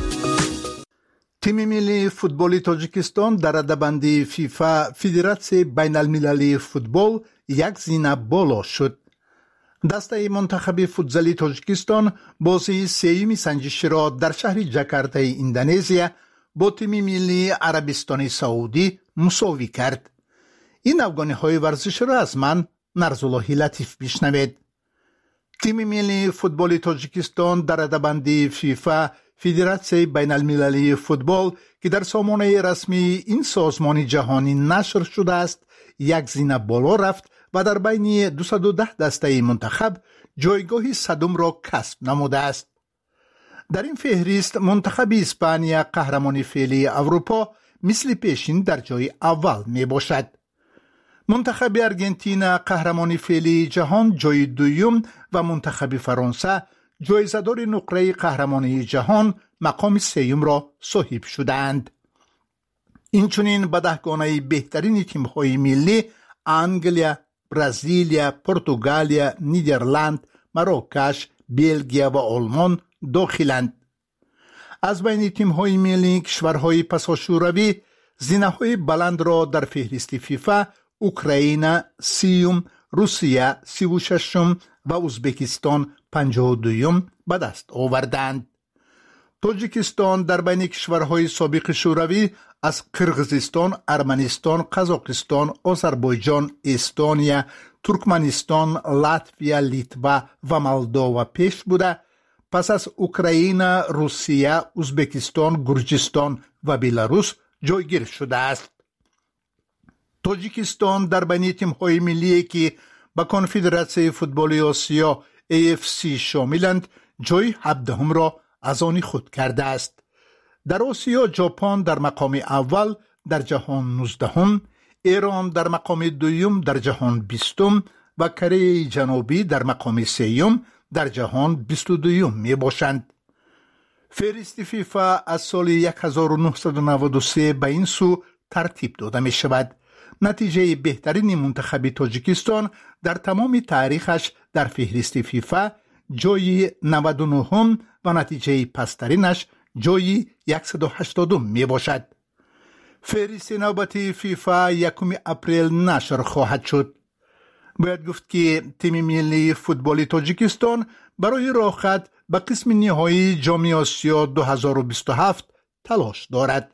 تیم ملی فوتبال تاجیکستان در رده‌بندی فیفا فدراسیون بین المللی فوتبال یک زینه بالا شد. دسته منتخب فوتزالی تاجیکستان بازی سوم سنجشی را در شهر جاکارتای اندونزیا با تیم ملی عربستان سعودی مساوی کرد. این افغانی‌های ورزش را از من نرزالله لطیف بشنوید. تیم ملی فوتبال تاجیکستان در رده‌بندی فیفا فدراسیون بین المللی فوتبال که در سامانه رسمی این سازمان جهانی نشر شده است یک زینه بالا رفت و در بین 210 دسته منتخب جایگاه صدم را کسب نموده است. در این فهرست منتخب اسپانیا قهرمان فعلی اروپا مثل پیشین در جای اول می باشد. منتخب ارژانتین قهرمان فعلی جهان جای دوم و منتخب فرانسه جایزه‌دار نقره قهرمانی جهان مقام سوم را صاحب شدند. اینچنین به دهگانه بهترین تیم‌های ملی انگلیا، برزیلیا، پرتغالیا، نیدرلند، مراکش، بلژیم و آلمان داخلند. از بین تیم‌های ملی کشورهای پساشوروی زینه‌های بلند را در فهرست فیفا اوکراین 30م، روسیه 36م و ازبکستان 52م به دست آوردند. تاجیکستان در بین کشورهای سابق شوروی از قرقیزستان، ارمنستان، قزاقستان، آذربایجان، استونیا، ترکمنستان، لاتویا، لیتوا و مولداوا پیش بوده، پس از اوکراین، روسیه، ازبکستان، گرجستان و بلاروس جایگیر شده است. تاجیکستان در بین تیم‌های ملی که به کنفدراسیون فوتبال آسیا AFC شاملند جای 17 را از آن خود کرده است. در آسیا ژاپن در مقام اول در جهان 19م، ایران در مقام دوم در جهان 20م و کره جنوبی در مقام سوم در جهان 22م می باشند. فهرست فیفا از سال 1993 به این سو ترتیب داده می شود. نتیجه بهترین منتخب تاجیکستان در تمام تاریخش در فهرست فیفا جای 99 و نتیجه پسترینش جای 180 می باشد. فهرست نوبتی فیفا 1 اپریل نشر خواهد شد. باید گفت که تیم ملی فوتبال تاجیکستان برای راه به قسم نهایی جام آسیا 2027 تلاش دارد.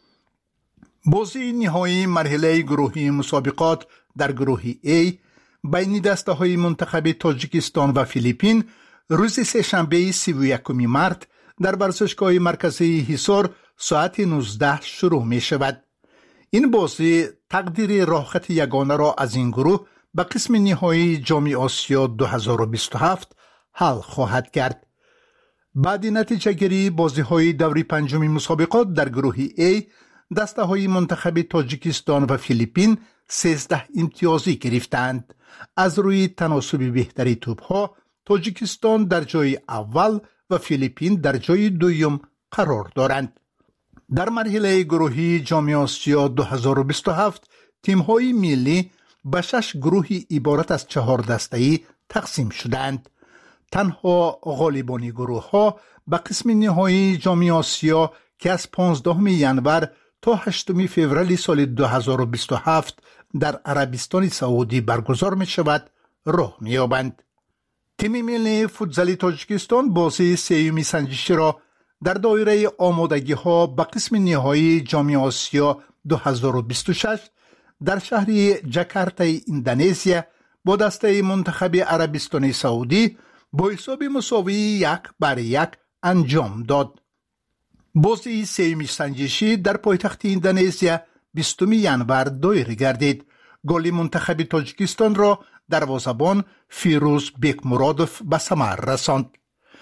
بازی نهایی مرحله گروهی مسابقات در گروه A بین دسته های منتخب تاجیکستان و فیلیپین روز سه‌شنبه 31 مارس در ورزشگاه مرکزی حصار ساعت 19 شروع می شود. این بازی تقدیر راحت یگانه را از این گروه به قسم نهایی جام آسیا 2027 حل خواهد کرد. بعد نتیجه گیری بازی های دوری پنجم مسابقات در گروه A دسته های منتخب تاجیکستان و فیلیپین 13 امتیازی گرفتند. از روی تناسب بهتری توپ ها تاجیکستان در جای اول و فیلیپین در جای دوم قرار دارند. در مرحله گروهی جام آسیا 2027 تیم های ملی به 6 گروهی عبارت از 4 دسته‌ای تقسیم شدند. تنها غالبان گروه ها به قسم نهایی جام آسیا که از 15 ژانویه تا 8 فوریه سال 2027 در عربستان سعودی برگزار می شود راه می یابند. تیم ملی فوتزالی تاجیکستان بازی سوم سنجشی را در دایره آمادگی ها به قسم نهایی جام آسیا 2026 در شهر جاکارتای اندونزیا با دسته منتخب عربستان سعودی با حساب مساوی 1-1 انجام داد. بازی سوم سنجشی در پایتخت اندونزیا 20 ژانویه دایر گردید. گل منتخب تاجیکستان را دروازه‌بان فیروز بیک مرادوف به ثمر رساند.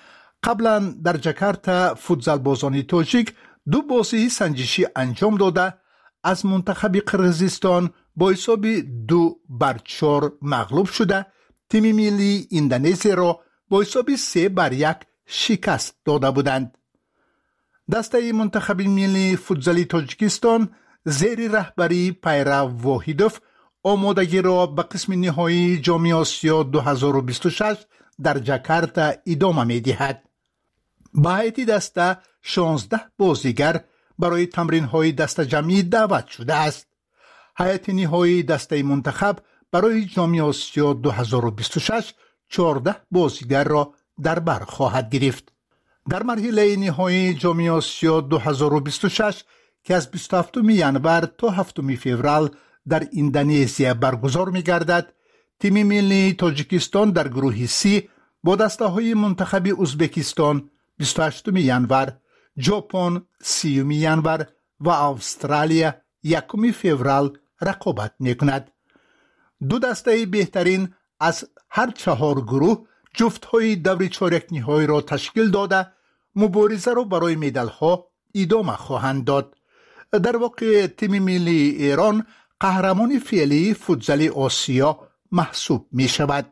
قبلا در جاکارتا فوتزالبازان تاجیک 2 بازی سنجشی انجام داده از منتخب قرقیزستان با حساب 2-4 مغلوب شده تیم ملی اندونزی را با حساب 3-1 شکست داده بودند. دسته منتخب ملی فوتزالی تاجیکستان زیر رهبری پیرو واحدوف آمادگی را به قسم نهایی جام آسیا 2026 در جاکارتا ادامه می دهد. به هیئت دسته 16 بازیگر برای تمرین های دسته جمعی دعوت شده است. هیئت نهایی دسته منتخب برای جام آسیا 2026 14 بازیگر را در بر خواهد گرفت. در مرحله نهایی جام آسیا 2026 که از 27 ژانویه تا 7 فوریه در اندونزی برگزار می گردد، تیم ملی تاجیکستان در گروه سی با دسته های منتخب ازبکستان 28 ژانویه، ژاپن 30 ژانویه و استرالیا 1 فوریه رقابت می کند. 2 دسته بهترین از هر 4 گروه جفت های دور چهارک نهایی را تشکیل داده مبارزه را برای مدال ها ادامه خواهند داد. در واقع تیم ملی ایران قهرمان فعلی فوتزال آسیا محسوب می شود.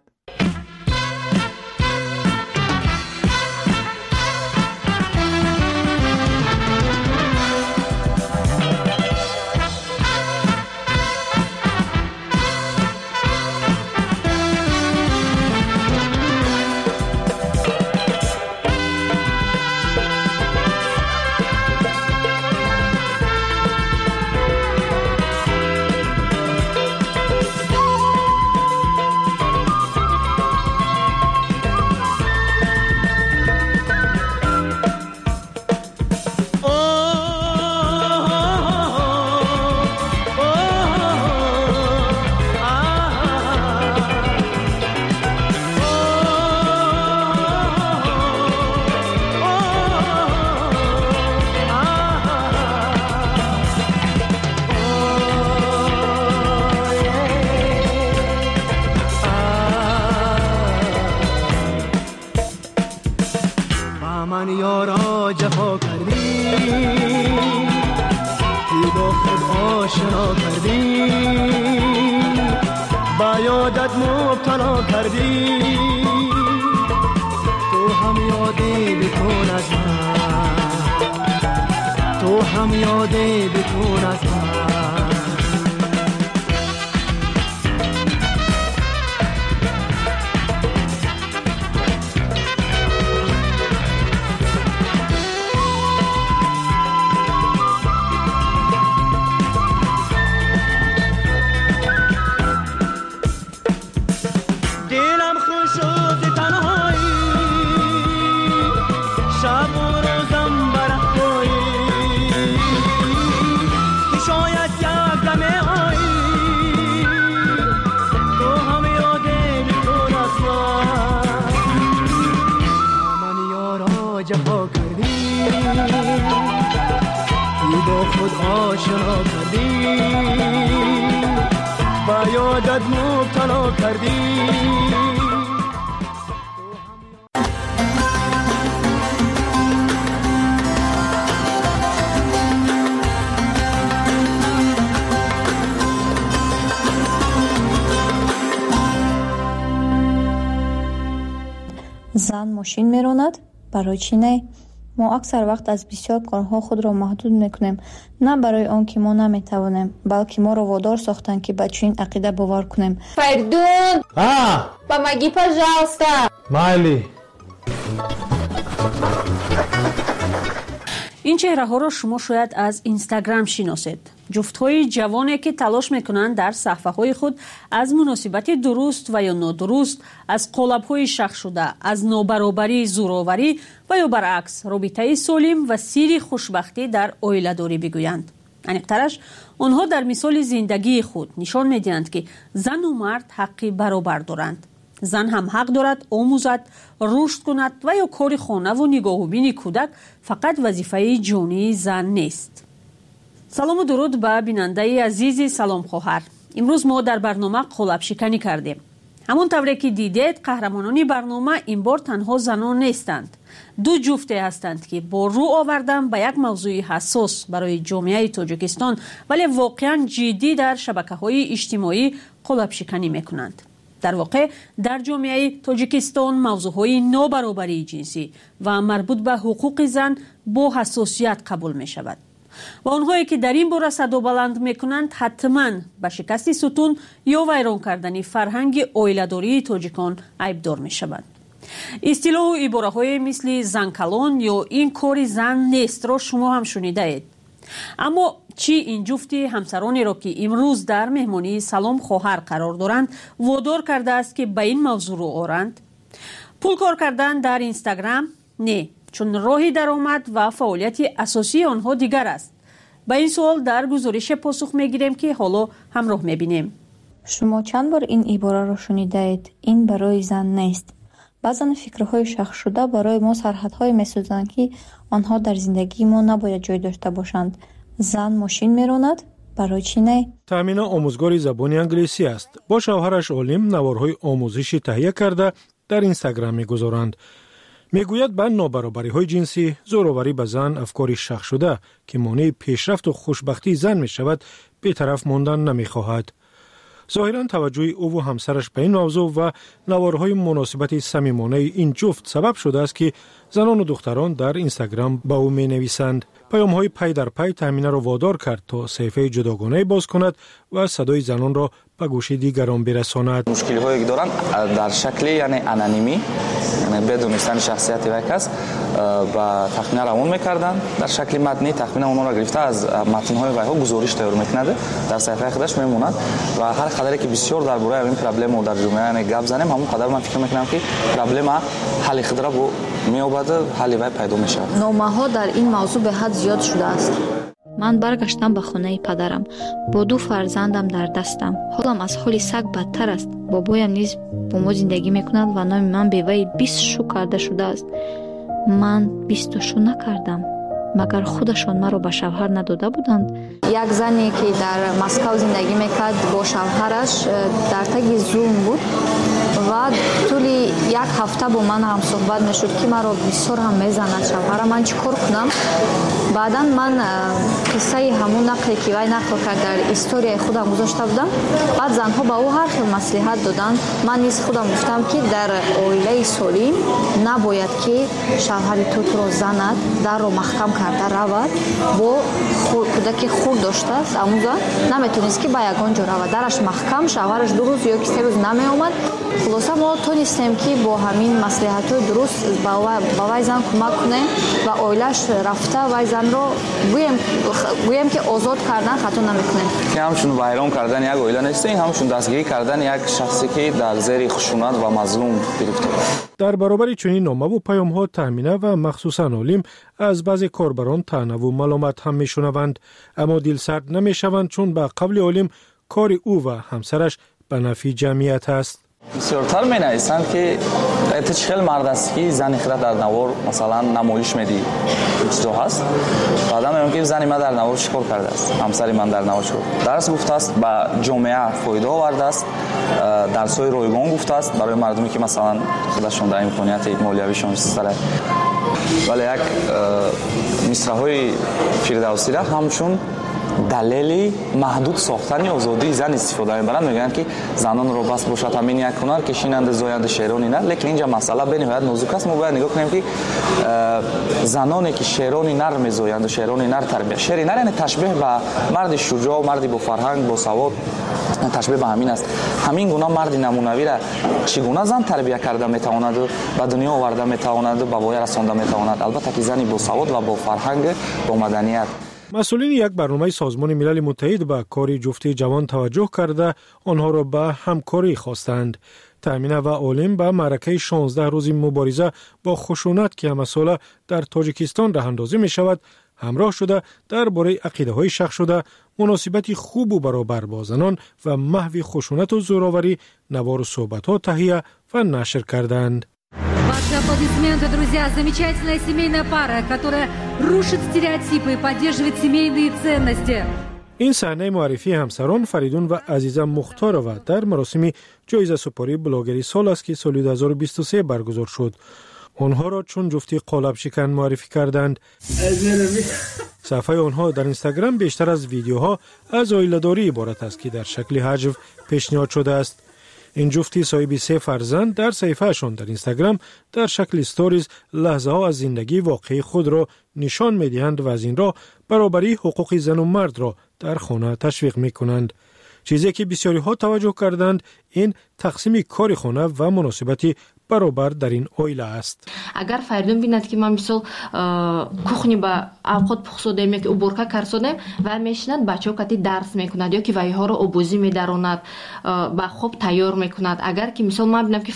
زن ماشین میراند؟ برای چی نه؟ ما اکثر وقت از بسیار کارها خود را محدود میکنیم، نه برای آن که ما نمیتوانیم، بلکه ما را وادار ساختند که به چنین عقیده باور کنیم. Perdón. Помоги, пожалуйста. Майли. این چهره‌ها را شما شاید از اینستاگرام شناسید. جفت‌های جوانی که تلاش می‌کنند در صفحه‌های خود از مناسبت درست و یا نادرست، از قالب‌های شخص شده، از نابرابری، زورآوری و یا برعکس رابطه سالم و سیر خوشبختی در عائله‌داری بگویند. انیق‌ترش آنها در مثال زندگی خود نشان می‌دهند که زن و مرد حقی برابر دارند. زن هم حق دارد آموزد، رشد کند و یا کار خانه و نگاه و بین کودک فقط وظیفه جانی زن نیست. سلام و درود به بیننده عزیز سلام خواهر. امروز ما در برنامه قالب شکنی کردیم. ҳамон тавре ки дидед, қаҳрамонони барнома ин бор танҳо занон нестанд. ду ҷуфте ҳастанд ки бо рӯ овардан ба як мавзӯи ҳассос барои ҷомеаи Тоҷикистон, вале воқеан ҷиддӣ дар шабакаҳои иҷтимоӣ қолабшиканӣ мекунанд. дар воқеъ дар ҷомеаи Тоҷикистон мавзӯъҳои нобаробарии ҷинсӣ ва марбут ба ҳуқуқи зан бо ҳассосият қабул мешавад. ва онҳое ки дар ин бора садо баланд мекунанд, ҳатман ба шикасти сутун ё вайрон кардани фарҳанги оиладории тоҷикон айбдор мешаванд. истилоҳу ибораҳое мисли занкалон ё ин кори зан нестро шумо ҳам шунидаед. аммо чӣ ин ҷуфти ҳамсаронеро ки имрӯз дар меҳмонии Салом хоҳар қарор доранд водор кардааст ки ба ин мавзӯъ рӯ оранд? пул кор кардан дар Инстаграм? Не, чун роҳи даромад ва фаъолияти асосии онҳо дигар аст. ба ин суол дар гузорише посух мегирем ки ҳоло ҳамроҳ мебинем. шумо чанд бор ин ибораро шунидаед? ин барои зан нест. баъзан фикрҳои шахшшуда барои мо сарҳадҳое месозанд ки онҳо дар зиндагии мо набояд ҷой дошта бошанд. зан мошин меронад? барои чӣ не? таъмина омӯзгори забони англисӣ аст. бо шавҳараш Олим наворҳои омӯзишӣ таҳия карда дар Инстаграм мегузоранд. мегӯяд ба нобаробариҳои ҷинсӣ, зӯроварӣ ба зан афкори шахшшуда ки монеи пешрафту хушбахтии зан мешавад, бетараф мондан намехоҳад. зоҳиран таваҷҷӯҳи ӯву ҳамсараш ба ин мавзӯъ ва наворҳои муносибати самимонаи ин ҷуфт сабаб шудааст ки занону духтарон дар Инстаграм ба ӯ менависанд. паёмҳои пай дар пай таъминаро водор кард то саҳифаи ҷудогонаи боз кунад ва садои занонро ба гӯши дигарон бирасонад. мушкилиҳое ки доранд дар шакли яъне анонимӣ, яъне бедонистани шахсияти вай кас ба тахмина равон мекарданд. дар шакли матнӣ тахмина онро гирифта аз матнҳои вайҳо гузориш тайёр мекунад, дар саҳифаи худаш мемонад ва ҳар қадаре ки бисёр дар бораи ин проблема дар ҷомеа гап занем, ҳамон қадар ман фикр мекунам ки проблема ҳалли худро меёбад, ҳалли вай пайдо мешавад. номаҳо дар ин мавзӯъ беҳад зиёд шудааст. ман баргаштам ба хонаи падарам. бо ду фарзандам дар дастам. ҳолам аз ҳоли саг бадтар аст. бобоям низ бо мо зиндагӣ мекунад ва номи ман беваи 20 шу карда шудааст. ман 20 шу накардам. магар худашон маро ба шавҳар надода буданд? як зане ки дар Москав зиндагӣ мекард бо шавҳараш дар таги зулм буд ва тӯли як ҳафта бо ман ҳам суҳбат мешуд ки маро бисёр ҳам мезанад шавҳарам, ман чӣ кор кунам? баъдан ман қиссаи ҳамун нақле ки вай нақл кард дар историяи худам гузошта будам. баъд занҳо ба ӯ ҳар хел маслиҳат доданд. ман низ худам гуфтам ки дар оилаи солим набояд ки шавҳари туро занад, дарро маҳкам карда равад, бо кӯдаки хурд доштааст, амуза наметонист ки ба ягон ҷо равад, дараш маҳкам, шавҳараш 2 рӯз ё ки 3 рӯз намеомад. хулоса мо тонистем ки бо ҳамин маслиҳатҳои дуруст ба вай зан кӯмак кунем ва оилаш рафта вай занро гӯем ки озод кардан хато намекунем. ҳамчун вайрон кардан як оила нест, ин ҳамчун дастгирӣ кардан як шахсе ки дар зери хушунат ва мазлум гирифтор аст. дар баробари чунин номаву паёмҳо таъмина ва махсусан Олим аз баъзе корбарон таънаву маломат ҳам мешунаванд, аммо дилсард намешаванд, чун ба қавли Олим кори ӯ ва ҳамсараш ба нафъи ҷамъият аст. бисёртар менависанд ки эта чӣ хел мард аст ки зани худро дар навор масалан намоиш медиҳи чизо ҳаст. баъдан меён ки зани ман дар навор чӣ кор кардааст, ҳамсари ман дар навор чӣ кор дарс гуфтааст, ба ҷомеа фоида овардааст, дарсҳои ройгон гуфтааст барои мардуме ки масалан худашон дар имконияти молиявишон истара. вале як мисраҳои Фирдавсиро ҳамчун далели маҳдуд сохтани озодии зан истифода мебаранд. мегӯянд ки занонро бас бошад ҳамин як ҳунар кишинанду зоянду шерони нар. лекин инҷа масъала бениҳоят нозук аст. мо бояд нигоҳ кунем ки заноне ки шерони нар мезоянду шерони нар тарбия, шери нар яъне ташбеҳ ба марди шуҷоъ, марди бо фарҳанг, бо савод, ташбеҳ ба ҳамин аст. ҳамин гуна марди намунавира чӣ гуна зан тарбия карда метавонаду ба дунё оварда метавонаду ба воя расонда метавонад? албатта ки зани бо савод ва бо фарҳанг, бо маданият. масъулини як барномаи Созмони Милали Муттаҳид ба кори ҷуфти ҷавон таваҷҷӯҳ карда онҳоро ба ҳамкорӣ хостанд. таъмина ва Олим ба маъракаи 16 рӯзи мубориза бо хушунат ки ҳамасола дар Тоҷикистон раҳандозӣ мешавад ҳамроҳ шуда дар бораи ақидаҳои шахшшуда, муносибати хубу баробар бо занон ва маҳви хушунату зӯроварӣ навору суҳбатҳо таҳия ва нашр карданд. Ваши аплодисменты, друзья. Замечательная семейная пара, которая рушит стереотипы и поддерживает семейные ценности. این صحنه معرفی همسران فریدون و عزیزه مختارова در مراسم جایزه سپاری بلاگری سال است که سال 2023 برگزار شد. آنها را چون جفتی قالب شکن معرفی کردند. صفحه آنها در اینستاگرام بیشتر از ویدیوها از عائله‌داری عبارت است که در شکل هجو پیشنهاد شده است. این جفتی صاحب 3 فرزند در صفحه‌شان در اینستاگرام در شکل استوریز لحظه ها از زندگی واقعی خود را نشان می‌دهند و از این را برابری حقوق زن و مرد را در خانه تشویق می‌کنند. چیزی که بسیاری ها توجه کردند این تقسیم کار خانه و مناسبتی برابر در این عائله است. اگر فریدون بیند که من مثلا کухні با اوقات پخسودم یا که уборка کردم و میشنند بچه‌ها کتی درس میکند یا که وایها رو آبوزی میداروند با خوب تیار میکند. اگر که مثلا من ببینم که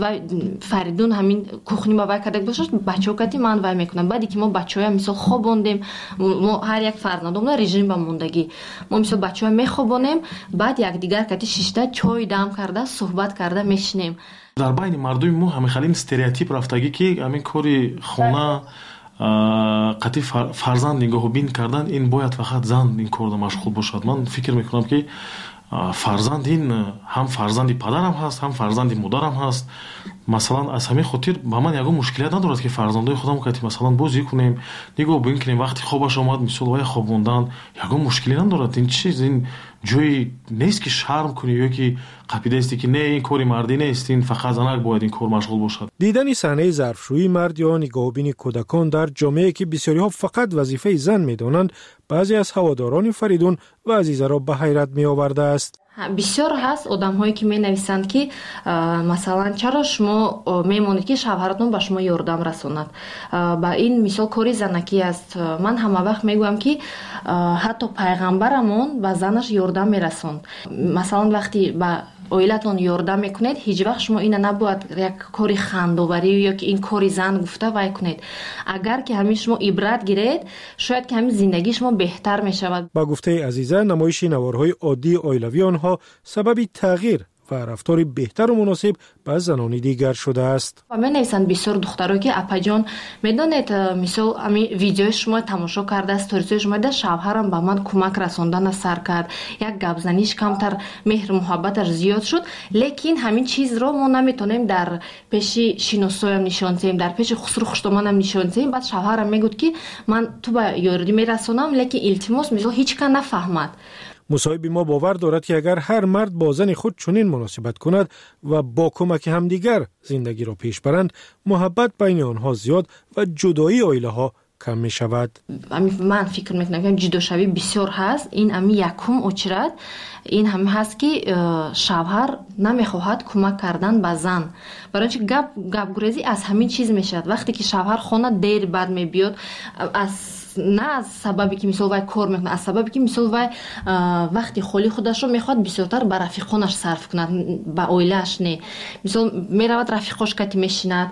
فریدون همین کухні با وای کرده باشه بچه‌ها کتی من وای میکنم. بعدی که ما بچه‌ها مثلا خوابوندیم ما هر یک فرزندمون رژیم با موندگی ما مثلا بچه‌ها میخوابونیم بعد یک دیگر کتی شیشته چای دم کرده صحبت کرده میشنیم. در بین مردم ما همین خیلی استریوتیپ رفتگی که همین کاری خانه قطعی فرزند نگاه بین کردن این باید فقط زن این کار مشغول باشد. من فکر میکنم که فرزند این هم فرزندی پدرم هست هم فرزندی مادرم هست. مثلا از همین خاطر با من یگو مشکلیت ندارد که فرزندای خودم کتی مثلا بازی کنیم نگاه بین کنیم وقتی خوابش آمد مثلا وای خوابوندن یگو مشکلی ندارد. این چیز این جوی نیست که شرم کنی یا که قاعده است که نه این کاری مردی نیست این فقط زنک باید این کار مشغول باشد. دیدن صحنه ظرفشویی مرد یا نگاهبین کودکان در جامعه که بسیاری ها فقط وظیفه زن میدانند بعضی از هواداران فریدون و عزیزه را به حیرت می آورده است. بسیار هست آدم‌هایی که می‌نویسند که مثلا چرا شما می‌مونید که شوهرتون به شما یاردم رساند. با این مثال کاری زنکی است. من همه وقت میگم که حتی پیغمبرمون به زنش یاردم میرسوند. مثلا وقتی با عائلتون یاردم میکنید هیچ وقت شما اینو نباید یک کاری خندوبری یا که این کاری زن گفته وای کنید. اگر که همین شما عبرت گیرید شاید که همین زندگی شما بهتر میشود. با گفته عزیزه نمایش نوارهای عادی عائلوی آنها سبب تغییر و رفتار بهتر و مناسب با زنان دیگر شده است. و من نویسند بسیار دخترها که اپا جان میدونید مثلا همین ویدیو شما تماشا کرده استوریز شما ده شوهرم به من کمک رساندن سر کرد یک گپ زنیش کمتر مهر محبتش زیاد شد لیکن همین چیز رو ما نمیتونیم در پیش شینوسویم نشان دهیم در پیش خسرو خوشتمانم نشان دهیم. بعد شوهرم میگفت که من تو با یاردی میرسونم لیکن التماس مثلا هیچ کس نفهمد. مصاحب ما باور دارد که اگر هر مرد با زن خود چنین مناسبت کند و با کمک همدیگر زندگی را پیش برند محبت بین آنها زیاد و جدایی عائله ها کم می شود. من فکر میکنم که جداشوی بسیار هست. این امی یکم اچرد این هم هست که شوهر نمیخواهد کمک کردن به زن برای اینکه گپ گریزی از همین چیز میشد. وقتی که شوهر خانه دیر بعد میبیاد نه از سببی که مثلا وای کار میکنه از سببی که مثلا وای وقتی خالی خودش رو میخواد بسیارتر به رفیقانش صرف کند با عائله‌اش نه. مثلا میرود رفیقاش کتی میشیند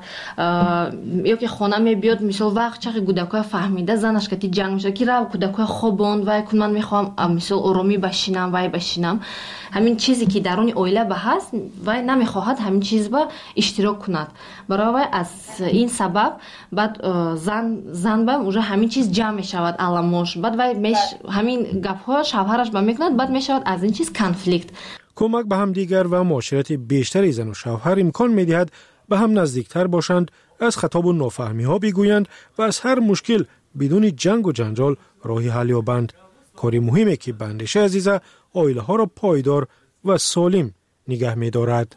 یا که خانه میبیاد مثلا وقت چقدر کودکای فهمیده زنش کتی جنگ میشه که رو کودکای خوابوند وای کن من میخوام مثلا آرامی بشینم وای بشینم. همین چیزی که درون عائله به هست وای نمیخواهد همین چیز با اشتراک کند. برای از این سبب بعد زن با اونجا همین چیز جمع میشود علامش بعد وای همین گپ‌ها شوهرش با میکند بعد میشود از این چیز کنفلیکت. کمک به هم دیگر و معاشرت بیشتری زن و شوهر امکان میدهد به هم نزدیکتر باشند از خطاب و نافهمی ها بگویند و از هر مشکل بدون جنگ و جنجال راهی حل یابند. کاری مهمه که به اندیشه عزیزه عائله ها را پایدار و سالم نگه می‌دارد.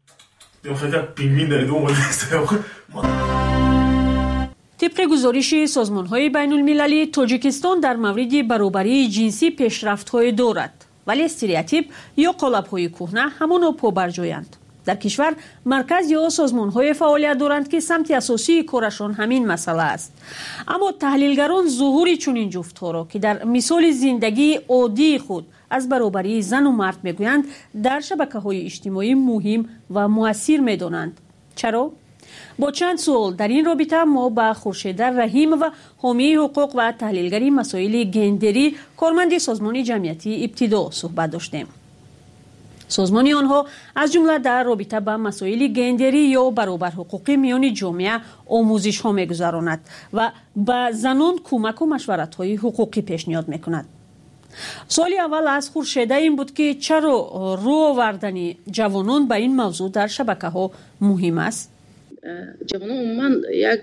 طبق گزارش سازمان‌های بین‌المللی تاجیکستان در مورد برابری جنسی پیشرفت‌های دارد ولی استریوتیپ یا قالب‌های کهنه همانا پابرجایند. در کشور مرکز یا سازمان‌های فعالیت دارند که سمت اساسی کارشان همین مسئله است. اما تحلیلگران ظهور چنین جفت‌ها را که در مثال زندگی عادی خود از برابری زن و مرد میگویند در شبکه‌های اجتماعی مهم و مؤثر می‌دانند. چرا؟ با چند سوال در این رابطه ما با خورشید رحیم و حامی حقوق و تحلیلگری مسائل گندری کارمند سازمان جمعیتی ابتدا صحبت داشتیم. سازمان آنها از جمله در رابطه با مسائل گندری یا برابر حقوقی میان جامعه آموزش ها میگذراند و به زنان کمک و مشورت های حقوقی پیشنهاد میکند. سوالی اول از خورشیده این بود که چرا رو آوردن جوانان به این موضوع در شبکه‌ها مهم است؟ جوانان عموما یک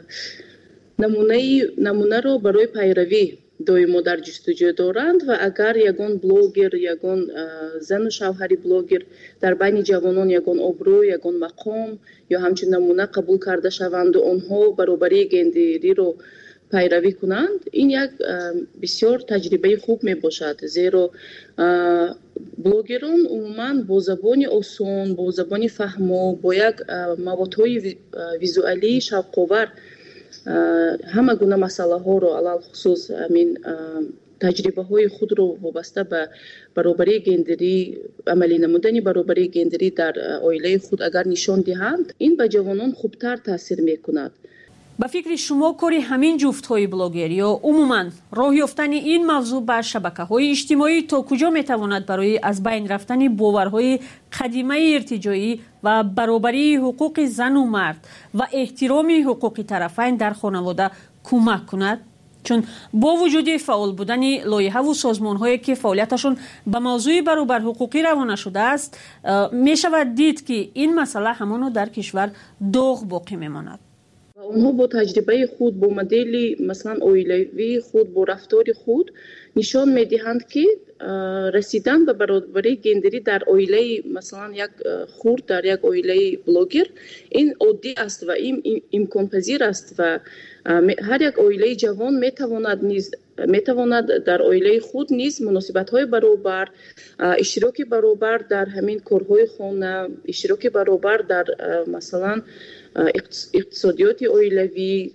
نمونه رو برای پیروی دویمو در جستجو دارند و اگر یگان بلوگر، یگان زن و شوهری بلوگر در بین جوانان یگان ابرو، یگان مقام یا همچنین نمونه قبول کرده شوند و آنها برابری گندری رو پیروی کنند، این یک بسیار تجربه خوب می باشد، زیرا بلوگران عموما با زبان آسان، با زبان فهمو، با یک موادهای ویزوالی شوق‌آور همه گونه مسئله ها رو علل خصوص تجربه های خود رو وابسته به برابری گندری، عملی نمودن برابری گندری در عائله خود اگر نشان دهند، این به جوانان خوبتر تاثیر میکند. به فکر شما کاری همین جفت های بلاگر یا عموما راه یافتن این موضوع بر شبکه های اجتماعی تا کجا میتواند برای از بین رفتن باورهای قدیمه ارتجاعی و برابری حقوق زن و مرد و احترام حقوق طرفین در خانواده کمک کند؟ چون با وجود فعال بودن لایحه و سازمان هایی که فعالیتشون به موضوع برابر حقوقی روانه شده است، می شود دید که این مسئله همانو در کشور داغ باقی میماند. اونها با تجربه خود، با مدل مثلا عائلوی خود، با رفتار خود نشان میدهند که رسیدن به برابری گندری در عائله مثلا یک خرد، در یک عائله بلوگر، این عادی است و این امکان پذیر است و هر یک عائله جوان میتواند در عائله خود نیز مناسبت های برابر، اشتراک برابر در همین کارهای خانه، اشتراک برابر در مثلا اقتصادیات عائلوی،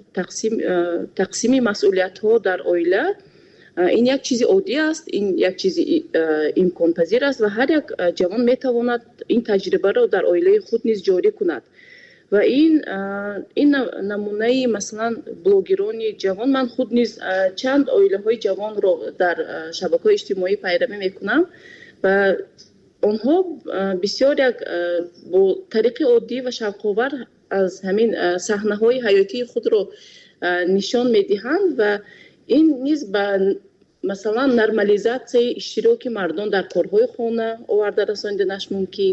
تقسیم مسئولیت ها در عائله، این یک چیز عادی است، این یک چیز امکان پذیر است و هر یک جوان میتواند این تجربه را در عائله خود نیز جاری کند و این نمونه مثلا بلوگران جوان، من خود نیز چند عائله های جوان را در شبکه‌های اجتماعی پیروی میکنم و آنها بسیار یک با طریق عادی و شوق‌آور از همین صحنه‌های حیاتی خود را نشان میدهند و این نیز به مثلا نرمالیزاسیون اشتراک مردان در کارهای خانه آورده رساندنش ممکن.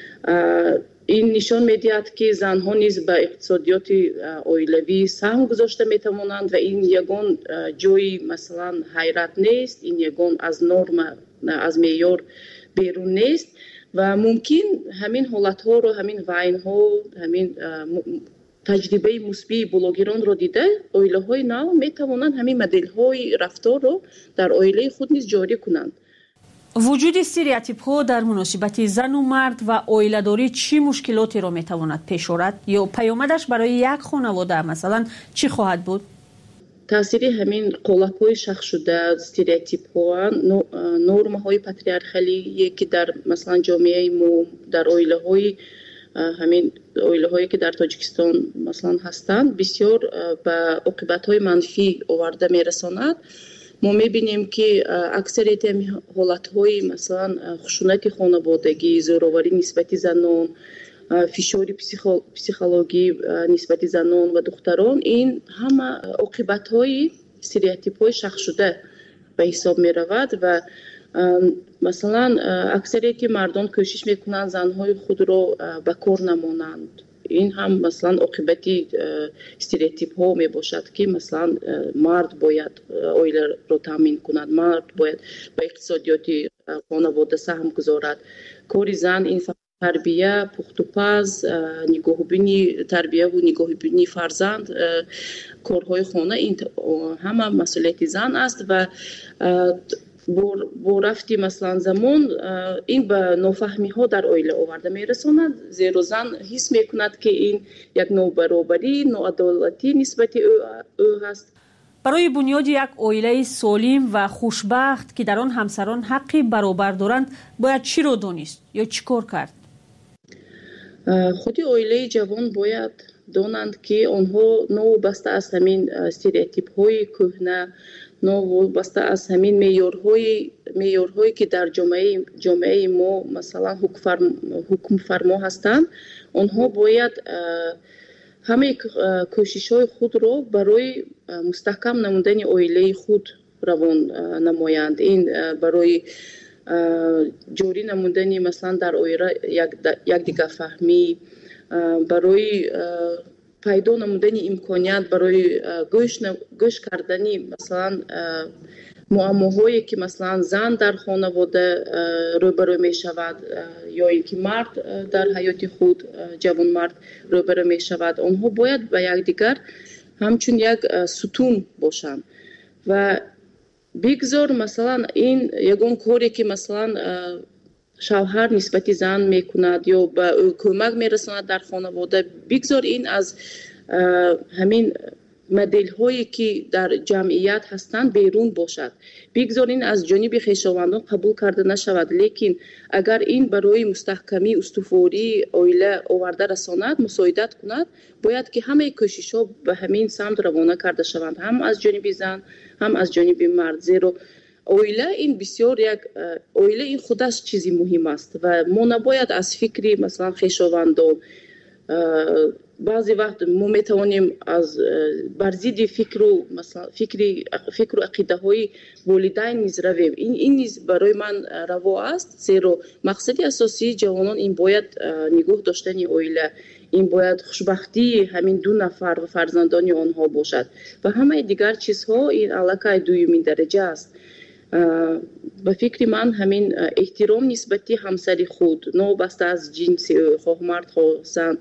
این نشان میدهد که زنها نیز به اقتصادیات عائلوی سهم گذاشته میتوانند و این یگان جای مثلا حیرت نیست، این یگان از نرم، از معیار بیرون نیست و ممکن همین حالت ها رو، همین وین ها، همین تجربه مثبت بلوگران رو دیده عائله های نو می توانند همین مدل های رفتار رو در عائله خود نیز جاری کنند. وجود استریوتیپ ها در مناسبت زن و مرد و عائله داری چی مشکلاتی رو می تواند پیش آورد یا پیامدش برای یک خانواده مثلا چی خواهد بود؟ تاثیر همین قالب های شخص شده، استریوتیپ ها، نرم های پاتریارخالی که در مثلا جامعه ما، در عائله های همین عائله هایی که در تاجیکستان مثلا هستند بسیار به عاقبت های منفی آورده میرساند. ما میبینیم که اکثریت حالت های مثلا خشونت خانوادگی، زوراوری نسبت زنان، فشار پسیخولوژی نسبت زنان و دختران، این همه عاقبت های استریوتیپ های شخص شده به حساب می رود و مثلا اکثریت مردان کوشش میکنند زنهای خود را به کار نمانند. این هم مثلا عاقبتی استریوتیپ ها می باشد که مثلا مرد باید عائله را تامین کند، مرد باید به اقتصادیات خانواده سهم گذارد. کار زن این تربیه، پخت و پز، نگاهبینی تربیه و نگاهبینی فرزند، کارهای خانه، این همه مسئولیت زن است و با رفتی مثلا زمان این به نافهمی ها در عائله آورده میرساند، زیرا زن حس میکند که این یک نابرابری، ناعدالتی نسبت او هست. برای بنیاد یک عائله سالم و خوشبخت که در آن همسران حقی برابر دارند باید چی رو دانست یا چی کار کرد؟ خودی عائله جوان باید دانند که آنها نوابسته از همین استریوتیپ های کهنه، نوابسته از همین معیارهایی که در جامعه ما مثلا حکم فرما هستند، آنها باید همه کوشش های خود را برای مستحکم نمودن عائله خود равон намоянд. ин барои ҷорӣ намудани масалан дар оила якдигарфаҳмӣ, барои пайдо намудани имконият барои гӯш кардани масалан муаммоҳое ки масалан зан дар хонавода рӯбарӯ мешавад ё ин ки мард дар ҳаёти худ ҷавонмард рӯбарӯ мешавад, онҳо бояд ба якдигар ҳамчун як сутун бошанд ва бигзор масалан ин ягон коре ки масалан шавҳар нисбати зан мекунад ё ба ӯ кӯмак мерасонад дар хонавода, бигзор ин аз ҳамин моделҳое ки дар ҷамъият ҳастанд берун бошад. Бигзор ин аз ҷониби хешовандон қабул карда нашавад, лекин агар ин барои мустаҳкамӣ устувории оила оварда расонад, мусоидат кунад, бояд ки ҳамаи кӯшишҳо ба ҳамин самт равона карда шаванд, ҳам аз ҷониби зан, ҳам аз ҷониби мард. Зеро оила ин бисёр як оила ин худаш чизи муҳим аст ва мо набояд аз фикри масалан хешовандон баъзе вақт мо метавонем аз бар зидди фикру ақидаҳои волидайн низ равем. Ин низ барои ман раво аст, зеро мақсади асосии ҷавонон ин бояд нигоҳ доштани оила, ин бояд хушбахтии ҳамин ду нафар ва фарзандони онҳо бошад ва ҳамаи дигар чизҳо ин аллакай дуюмин дараҷа аст. ба фикри ман ҳамин эҳтиром нисбати ҳамсари худ, новобаста аз ҷинси ӯ, хоҳ мард хоҳ зан,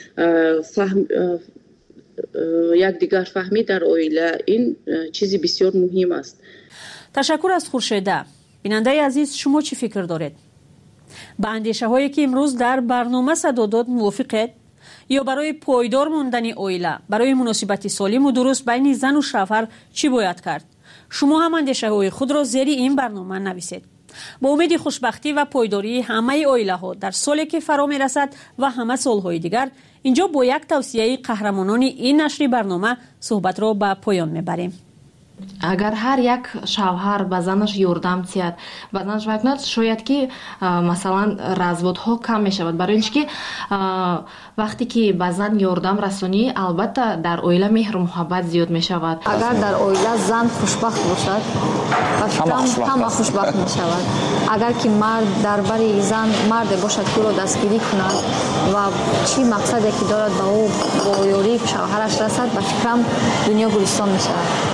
якдигар фаҳмӣ дар оила, ин чизи бисёр муҳим аст. ташаккур аз хуршеда. бинандаи азиз, шумо чӣ фикр доред? ба андешаҳое ки имрӯз дар барнома садо дод мувофиқед? ё барои пойдор мондани оила, барои муносибати солиму дуруст байни зану шавҳар чӣ бояд кард? шумо ҳам андешаҳои худро зери ин барнома нависед. با امید خوشبختی و پایداری همه عائله‌ها در سالی که فرا می‌رسد و همه سال‌های دیگر، اینجا با یک توصیه قهرمانان این نشر برنامه صحبت را به پایان می‌بریم. اگر هر یک شوهر به زنش یاردم تیاد به زنش وکند، شاید که مثلا разводها کم می شود، برای اینکه وقتی که به زن یاردم رسانی البته در عائله مهر و محبت زیاد می شود. اگر در عائله زن خوشبخت باشد همه خوشبخت می شود. اگر که مرد درباره زن مرد باشد که او دستگیری کند و چی مقصدی که دارد به او با یاری شوهرش رسد، به فکرم دنیا گلستان می شود.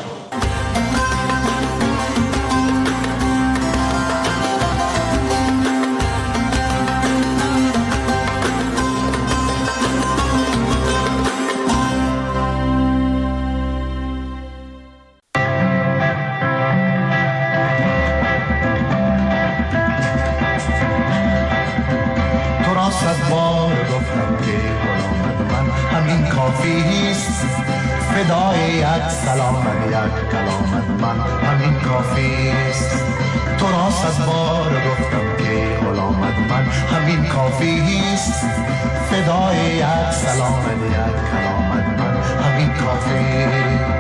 فدای یک سلامت یک کلامت من همین کافی است. تو را صد بار گفتم که غلامت من همین کافی است. فدای یک سلامت یک کلامت من همین کافی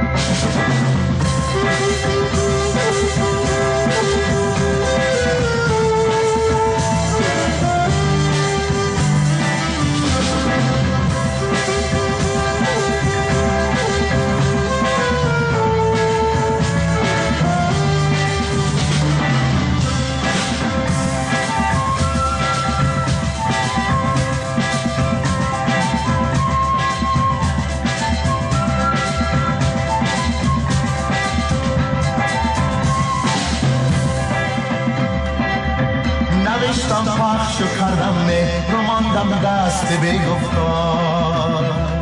پخش کردم مهر و ماندم دست بیگفتار.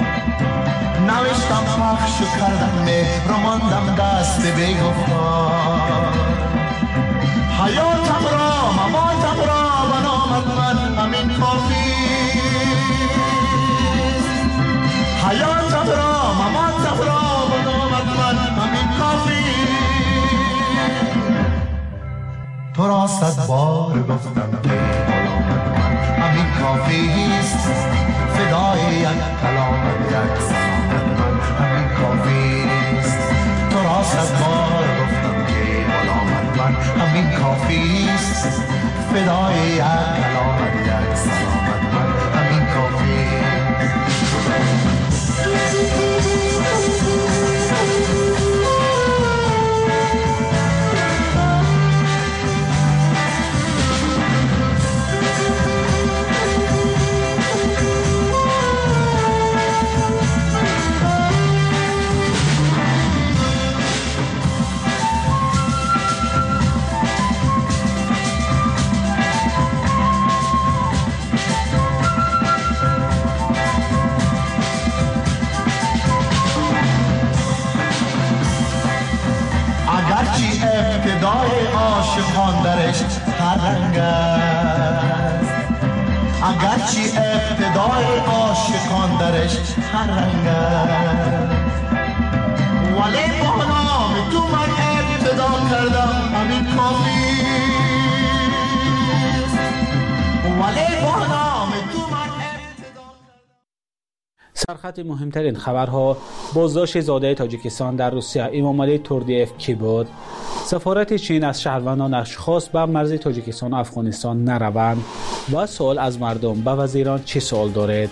نوشتم پخش کردم مهر و ماندم دست بیگفتار. حیاتم را مماتم را به نامت من همین کافی. حیاتم را مماتم را به نامت من همین کافی. تو را صد بار گفتم که غلامت من همین کافی است. فدای یک کلامت یک سلامت من همین کافی است. تو را صد بار گفتم که غلامت من همین کافی است. فدای یک کلامت یک سلامت من همین کافی است. رنگ است، اگرچه ابتدای عاشقان درش هر رنگ است، ولی با نام تو من ابتدا کردم همین کافی است، ولی با نام تو من سرخط مهمترین خبرها: بازداشت زاده تاجیکستان در روسیه، امامعلی توردیف کی بود؟ سفارت چین از شهروندانش خواست به مرز تاجیکستان و افغانستان نروند. و سوال از مردم: به وزیران چه سوال دارید؟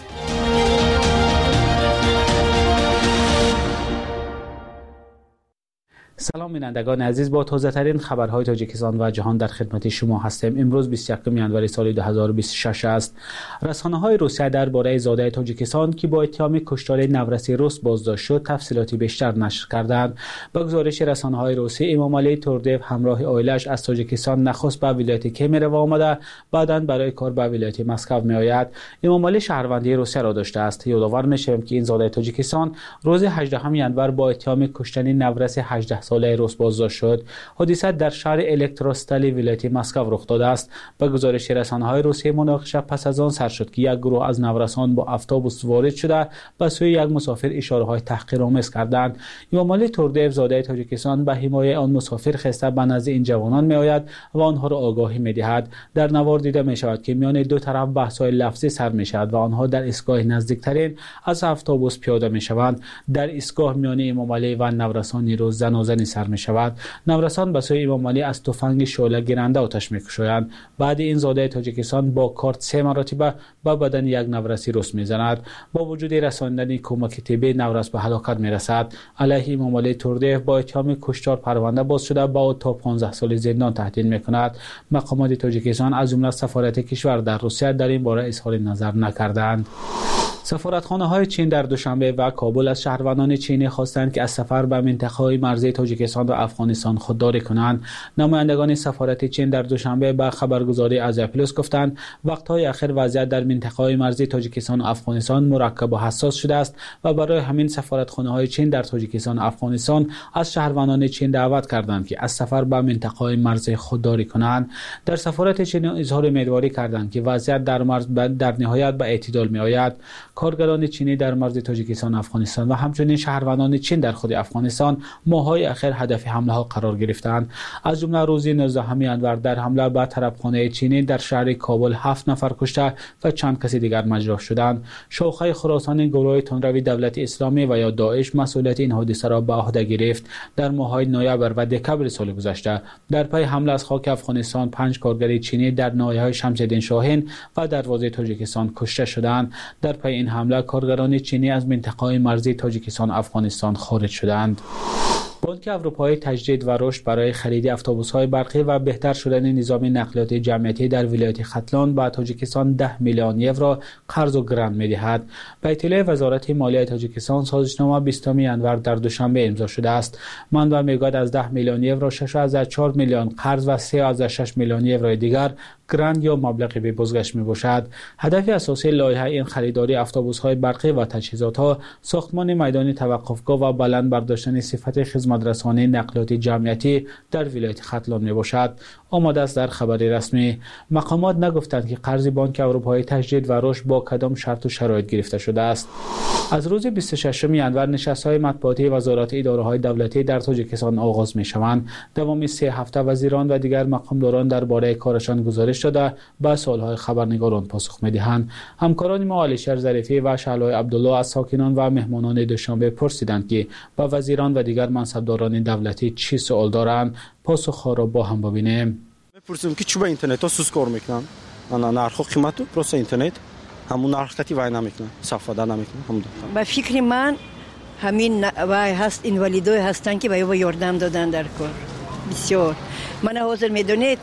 سلام بینندگان عزیز، با تازه ترین خبرهای تاجیکستان و جهان در خدمت شما هستیم. امروز 21 ژانویه سال 2026 است. رسانه‌های روسیه درباره زاده تاجیکستان که با اتهام کشتار نورسی روس بازداشت شد تفصیلاتی بیشتر نشر کردند. با گزارش رسانه‌های روسی، امامعلی توردیف همراه عائله‌اش از تاجیکستان نخست به ولایت کیمیر و آمده بعداً برای کار به ولایت مسکو می‌آید. امامعلی شهروندی روسیه را داشته است. یادآور می‌شویم که این زاده تاجیکستان روز 18 ژانویه با اتهام کشتن نورس 18 ساله روس بازداشت شد. حادثه در شهر الکتروستالی ولایت مسکو رخ داده است. با گزارش رسانه‌های روسیه، مناقشه پس از آن سر شد که یک گروه از نورسان با اتوبوس وارد شده به سوی یک مسافر اشاره‌های تحقیرآمیز کردند. امامعلی توردیف زاده تاجیکستان به حمایت آن مسافر خسته به نزد این جوانان می‌آید و آنها را آگاهی می‌دهد. در نوار دیده می‌شود که میان دو طرف بحث‌های لفظی سر می‌شود و آنها در ایستگاه نزدیکترین از اتوبوس پیاده می‌شوند. در ایستگاه میان امامعلی و نورسان نیروز زن و زنی سر می شود. نورسان به سوی امامعلی از تفنگ شعله گیرنده آتش می کشند. بعد این زاده تاجیکستان با کارت 3 مرتبه به بدن یک نورسی روس می زند. با وجود رساندن کمک طبی، نورس به هلاکت می رسد. علیه امامعلی توردیف با اتهام کشتار پرونده باز شده با تا 15 سال زندان تهدید می کند. مقامات تاجیکستان از جمله سفارت کشور در روسیه در این باره اظهار نظر نکردند. سفارتخانه‌های چین در دوشنبه و کابل از شهروندان چینی خواستند که از سفر به منطقه‌های مرزی تاجیکستان و افغانستان خودداری کنند. نمایندگان سفارت چین در دوشنبه به خبرگزاری آزیا پلوس گفتند وقت‌های اخیر وضعیت در منطقه‌های مرزی تاجیکستان و افغانستان مرکب و حساس شده است و برای همین سفارتخانه‌های چین در تاجیکستان و افغانستان از شهروندان چین دعوت کردند که از سفر به منطقه‌های مرزی خودداری کنند. در سفارت چین اظهار امیدواری کردند که وضعیت در مرز در نهایت به اعتدال می‌آید. کارگران چینی در مرز تاجیکستان و افغانستان و همچنین شهروندان چین در خود افغانستان ماه‌های اخیر هدف حمله‌ها قرار گرفتند. از جمله روز 19 ژانویه در حمله به طرفخانه چینی در شهر کابل 7 نفر کشته و چند کس دیگر مجروح شدند. شاخه خراسان گروه تندروی دولت اسلامی و یا داعش مسئولیت این حادثه را به عهده گرفت. در ماه‌های نوامبر و دکمبر سال گذشته در پی حمله از خاک افغانستان 5 کارگر چینی در ناحیه‌های شمس‌الدین شاهین و دروازه تاجیکستان کشته شدند. در پی این حمله کارگران چینی از منطقه‌های مرزی تاجیکستان و افغانستان خارج شدند. بانک اروپایی تجدید و رشد برای خرید اتوبوس‌های برقی و بهتر شدن نظام نقلیات جمعیتی در ولایت ختلان به تاجیکستان 10 میلیون یورو قرض و گرانت می‌دهد. به اطلاع وزارت مالیه تاجیکستان، سازشنامه 20 ژانویه در دوشنبه امضا شده است. منبع میگوید از 10 میلیون یورو 6.4 میلیون قرض و 3.6 میلیون یورو دیگر گرانت یا مبلغ به بازگشت میباشد. هدف اساسی لایحه این خریداری اتوبوس‌های برقی و تجهیزات‌ها ساختمان میدان توقفگاه و بلند برداشتن صفت خدمت‌رسانی نقلیات جمعیتی در ولایت ختلان میباشد. آماده است در خبر رسمی. مقامات نگفتند که قرض بانک اروپایی تجدید و رشد با کدام شرط و شرایط گرفته شده است. از روز 26 ژانویه نشست‌های مطبوعاتی وزارت اداره‌های دولتی در تاجیکستان آغاز می‌شوند. دوام 3 هفته وزیران و دیگر مقامداران درباره کارشان گزارش داده به سوال‌های خبرنگاران پاسخ می‌دهند. همکاران ما علیشر ظریفی و شعلای عبدالله از ساکنان و مهمانان دوشنبه پرسیدند که با وزیران و دیگر منصبداران دولتی چی سوال دارند. پاسخ‌ها را با هم ببینیم. می‌پرسیم که چوب اینترنت‌ها سوس کار می‌کنن. انا نرخ و قیمتو پروس اینترنت همون نرختی وای نمی‌کنن. استفاده نمی‌کنن. همون. با فکر من همین وای هست اینوالیدای هستن که به یاردم دادن در کار. بسیار. من حاضر می‌دونید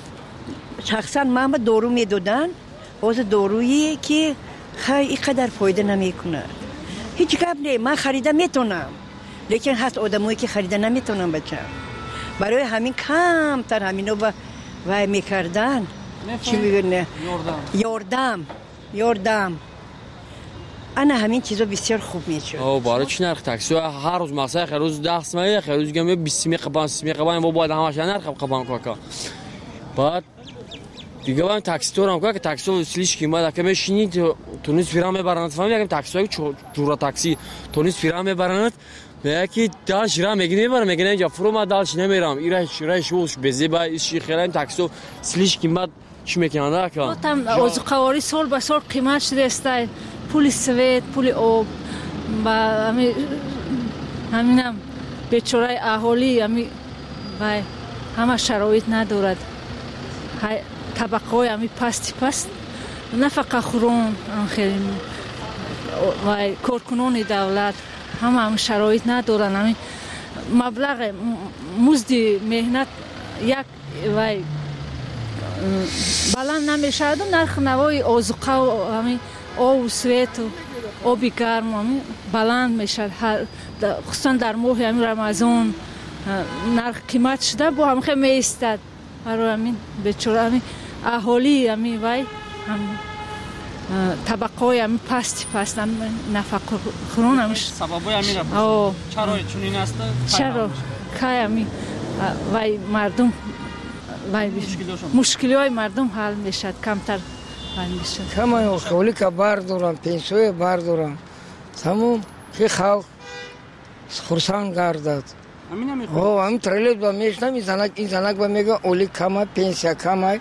شخصا من به دارو میدادن، باز دارویی که خیلی اینقدر فایده نمیکنه. هیچ گپ نه، من خریده میتونم، لیکن هست آدمایی که خریده نمیتونم بچم. برای همین کمتر همینو وای میکردن. چی میگن؟ یاردم. انا همین چیزا بسیار خوب میشه. برای چی نرخ تاکسی هر روز مثلا هر روز 10 سمه، هر روز گم 20 سمه قبان و باید همش نرخ قبان کوکا. بعد دیگه من تاکسی تو هم که تاکسی سلیش کی ما که میشینی تونس فیرام میبرند فهمی میگم تاکسی جورا تاکسی تونس فیرام میبرند میگه که دالش را میگه اینجا فرو ما دالش نمیرم ایرش شوش بزیبا ایشی خیلی تاکسی سلیش کی ما چی میکنه که گفتم از قواری سال به سال قیمت شده است پول سویت پول آب با همینم بیچاره اهالی همه شرایط ندارد طبقه همی پست نه فقط خورون خیلی و کارکنان دولت همه شرایط ندارن همی مبلغ مزد مهنت یک و بلند نمیشد و نرخ نوای آذوقه و همی آب و سویت و آبی گرم همی بلند میشد خصوصا در ماه همی رمضان نرخ قیمت شده با هم خیلی میستد برای همین بیچاره همین اهالی همین وای هم طبقه همین پست هم نفقه خورون همیش سببای همین را چرا چون این است چرا که همین وای مردم مشکلی های مردم حل میشد کمتر حل میشد کما خولی که بردارم پنسوی بردارم تمام که خلق خرسان گردد همین ترلیت با میشنم این زنک با میگه اولی کمه پنسیا کمه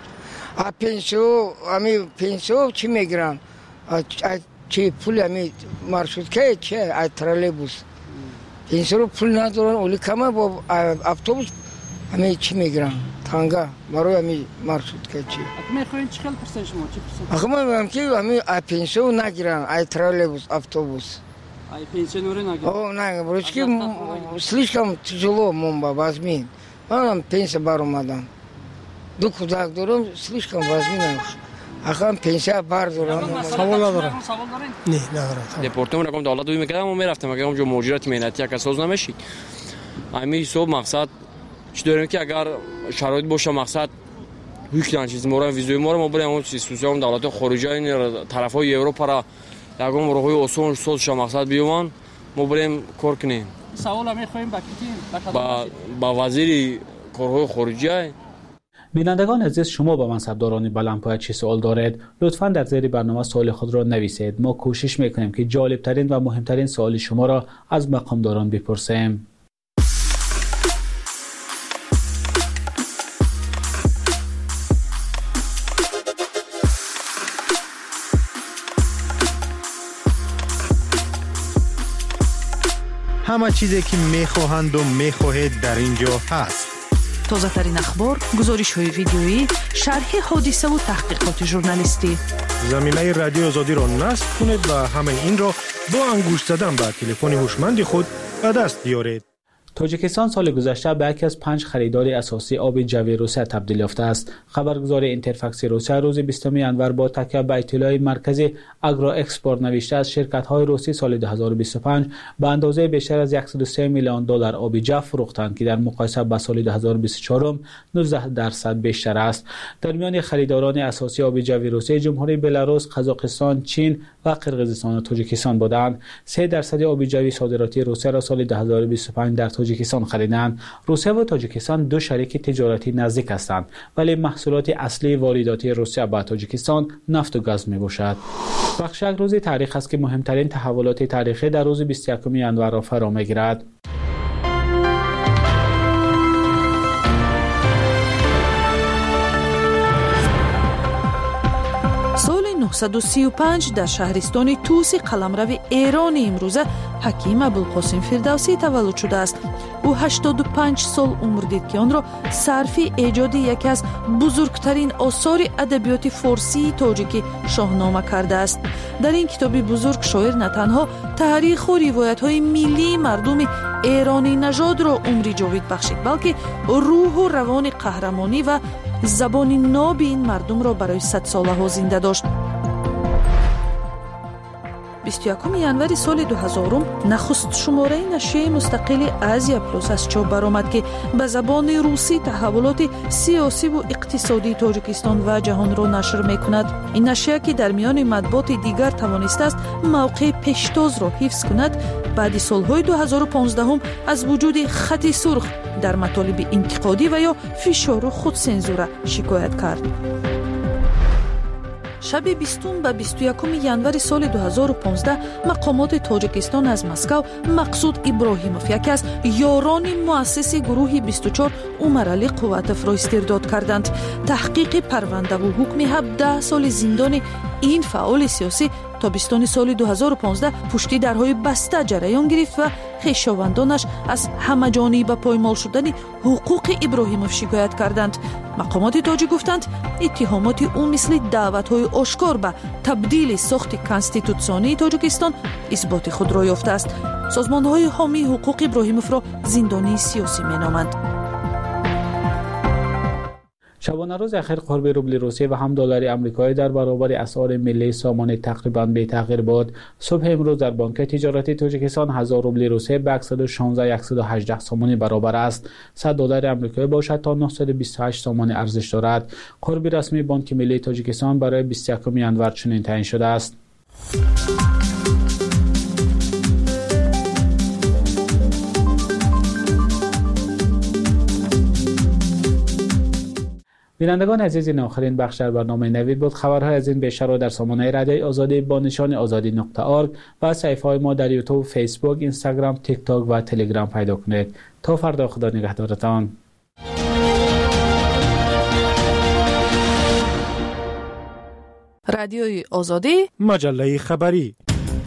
پنسیو چی میگیرن چی پول همی مرشود که چه ترلی بوس پنسیو پول ندارن اولی کمه با اتوبوس همی چی میگیرن تانگا برای همی مرشود که چی میخواین چه خیلی پرسن شما چی پرسن آخه من میگم که همی پنسیو نگیرن ترلی بوس اتوبوس пенсионеры нагиб. О, не, бручки слишком тяжело мумба возьми. Манам пенсия барумадан. Ду кудак дурам слишком возьми на. Ахам пенсия бар дурам. سوال ندارم. نه ندارم. دپارتمان رقم دولت دوی میکردم و میرفتم اگر اونجا مهاجرت مهنتی یک اساس نمیشید. امی صبح مقصد چی داریم که اگر شرایط باشه مقصد هیچ چیز مورد ویزای ما بریم اون سیستم دولت خارجی این طرفای اروپا را یکم روی اصول سوز مقصد بیوان ما بریم کار کنیم. سوال میخوایم با وزیر کارهای خارجی. بینندگان عزیز شما با منصبداران بلندپایه چه سوال دارید لطفاً در زیر برنامه سوال خود را نویسید. ما کوشش میکنیم که جالب ترین و مهمترین سوال شما را از مقامداران بپرسیم. همه چیزی که میخواهند و میخواهید در اینجا هست. تازه ترین اخبار، گزارش های ویدیویی، شرح حادثه و تحقیقات ژورنالیستی. زمینه رادیو آزادی را نصب کنید و همه این را با انگشت زدن به تلفن هوشمند خود به دست بیارید. تاجیکستان سال گذشته به یکی از 5 خریدار اساسی آب جوی روسیه تبدیل یافته است. خبرگزار اینترفکس روسیه روز 20 انور با تکیه به اطلاع مرکزی اگرا اکسپورت نوشته است شرکت‌های روسی سال 2025 به اندازه بیشتر از 103 میلیون دلار آب جو فروختند که در مقایسه با سال 2024 19% بیشتر است. در میان خریداران اساسی آب جوی روسیه جمهوری بلاروس، قزاقستان، چین و قرقیزستان و تاجیکستان بودند. 3% آب جوی صادراتی روسیه را سال 2025 در تاجیکستان خریدند. روسیه و تاجیکستان دو شریک تجارتی نزدیک هستند ولی محصولات اصلی وارداتی روسیه به تاجیکستان نفت و گاز می باشد. بخش یک روز تاریخ است که مهمترین تحولات تاریخی در روز 21 انور را فرا می گیرد. سال 935 در شهرستان توس قلمرو ایران امروزه حکیم ابوالقاسم فردوسی تولد شده است. او 85 سال عمر دید که آن را صرف ایجاد یکی از بزرگترین آثار ادبیات فارسی تاجیکی شاهنامه کرده است. در این کتاب بزرگ شاعر نه تنها تاریخ و روایت های ملی مردم ایرانی نژاد را عمری جاوید بخشید بلکه روح و روان قهرمانی و زبان ناب این مردم را برای 100 ساله ها زنده داشت. 21 ینوری سال 2000 نخست شماره نشریه مستقل آزیا پلوس از چاپ برآمد که به زبان روسی تحولات سیاسی و اقتصادی تاجیکستان و جهان را نشر می‌کند. این نشریه که در میان مطبوعات دیگر توانسته است موقع پیشتاز را حفظ کند، بعد سالهای 2015 از وجود خط سرخ در مطالب انتقادی و یا فشار و خودسانسور شکایت کرد. شب 20 و 21 ینوری سال 2015 مقامات تاجیکستان از مسکو مقصود ابراهیموف یکی از یاران مؤسس گروه 24 عمرعلی قوت افرا استرداد کردند. تحقیق پرونده و حکم 17 سال زندان این فعال سیاسی تابستان سال 2015 پشتی درهای بسته جریان گرفت و خویشاوندانش از همه‌جانی به پایمال شدن حقوق ابراهیموف شکایت کردند. مقامات تاجیک گفتند اتهامات او مثل دعوت‌های آشکار به تبدیل ساخت کنستیتوسیونی تاجیکستان اثبات خود را یافته است. سازمان‌های حامی حقوق ابراهیموف را زندانی سیاسی می‌نامند. شبانه روز اخیر قرب روبل روسیه و هم دلار آمریکایی در برابر اسعار ملی سامان تقریبا بی تغییر بود. صبح امروز در بانک تجارتی تاجیکستان 1000 روبل روسیه به 116 سامانی برابر است. 100 دلار آمریکایی باشد تا 928 سامانی ارزش دارد. قرب رسمی بانک ملی تاجیکستان برای 21 ینور چنین تعیین شده است. بینندگان عزیز، این آخرین بخش در برنامه نوید بود. خبرهای از این بیشتر را در سامانه رادیوی آزادی با نشان آزادی.org و صفحه‌های ما در یوتیوب، فیسبوک، اینستاگرام، تیک تاک و تلگرام پیدا کنید. تا فردا، خدا نگهدارتان. رادیوی آزادی، مجله خبری.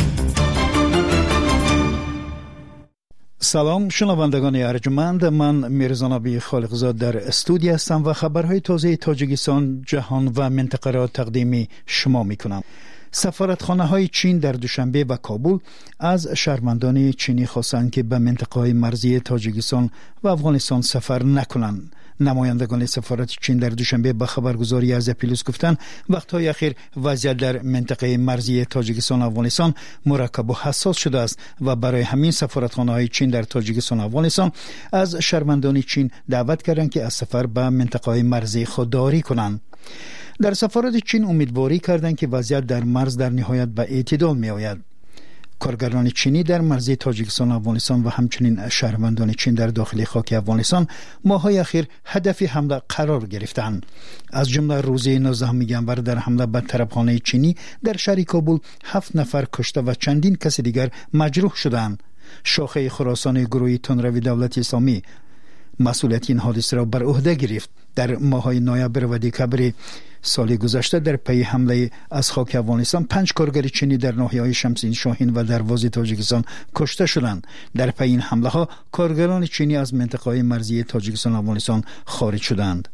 سلام شنوندگان ارجمند، من میرزا نبی خالقزاد در استودیو هستم و خبرهای تازه تاجیکستان، جهان و منطقه را تقدیم شما میکنم. سفارتخانه‌های چین در دوشنبه و کابل از شهروندان چینی خواستند که به منطقه‌های مرزی تاجیکستان و افغانستان سفر نکنند. نمایندگان سفارت چین در دوشنبه به خبرگزاری از اپیلوس گفتند وقت‌های اخیر وضعیت در منطقه مرزی تاجیکستان و افغانستان مرکب و حساس شده است و برای همین سفارتخانه‌های چین در تاجیکستان و افغانستان از شهروندان چین دعوت کردند که از سفر به منطقه‌های مرزی خودداری کنند. در سفارت چین امیدواری کردند که وضعیت در مرز در نهایت به اعتدال می آید. کارگران چینی در مرزی تاجیکستان و افغانستان و همچنین شهروندان چین در داخل خاک افغانستان ماه‌های اخیر هدف حمله قرار گرفتند. از جمله روز 19 ینور در حمله به طرفخانه چینی در شهر کابل 7 نفر کشته و چندین کس دیگر مجروح شدند. شاخه خراسان گروه تندروی دولت اسلامی مسئولیت این حادثه را بر عهده گرفت. در ماه‌های نوامبر و دسامبر سال گذشته در پی حمله از خاک افغانستان 5 کارگر چینی در ناحیه‌های شمسین شاهین و دروازه تاجیکستان کشته شدند. در پی این حمله ها کارگران چینی از منطقه‌های مرزی تاجیکستان و افغانستان خارج شدند.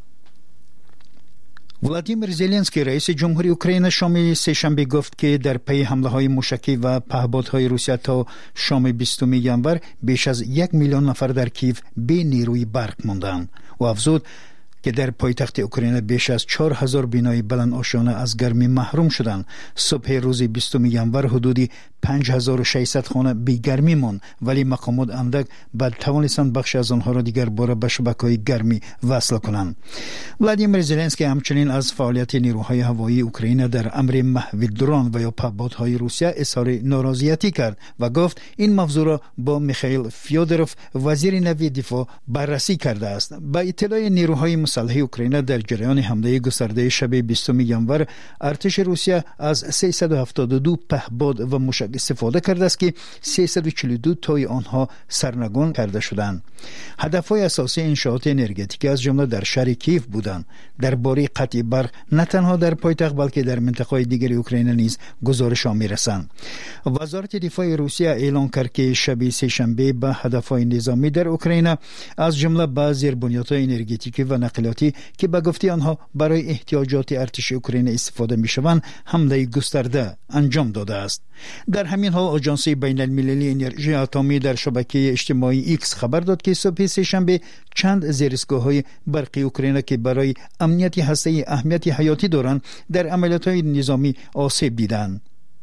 ولادیمیر زلنسکی رئیس جمهوری اوکراین شام سه‌شنبه گفت که در پی حمله‌های موشکی و پهپادهای روسیه تا شام 20 ینور بیش از 1 میلیون نفر در کیف بی نیروی برق ماندند و افزود که در پایتخت اوکراین بیش از 4000 بنای بلند آشیانه از گرمی محروم شدند. صبح روز 20 ینور حدودی 5600 خانه بی گرمی ماند، ولی مقامات اندک بعد توانستند بخش از آنها را دیگر باره به شبکه‌های گرمی وصل کنند. ولادیمیر زلنسکی همچنین از فعالیت نیروهای هوایی اوکراین در امر محو درون و یا پهپادهای روسیه اظهار ناراضیتی کرد و گفت این موضوع را با میخائیل فیودروف وزیر نوی دفاع بررسی کرده است. با اطلاع نیروهای مسلح اوکراین در جریان حمله گسترده شب 20 ینور ارتش روسیه از 372 پهپاد و موشک استفاده کرده است که 342 تای آنها سرنگون کرده شدند. هدف‌های اساسی انشاءات انرژتیکی از جمله در شهر کیف بودند. درباره قطع برق نه تنها در پایتخت بلکه در منطقه‌های دیگر اوکراین نیز گزارش‌ها می‌رسند. وزارت دفاع روسیه اعلام کرد که شب سه‌شنبه به هدف‌های نظامی در اوکراین از جمله بعضی بنیادهای انرژتیکی و نقلیاتی که به گفته آنها برای احتیاجات ارتش اوکراین استفاده می‌شوند حمله گسترده انجام داده است. در همین حال آژانس بین‌المللی انرژی اتمی در شبکه اجتماعی ایکس خبر داد که صبح سه‌شنبه چند زیرساخت‌های برقی اوکراین که برای امنیت هسته‌ای اهمیت حیاتی دارند در عملیات‌های نظامی آسیب دیدند.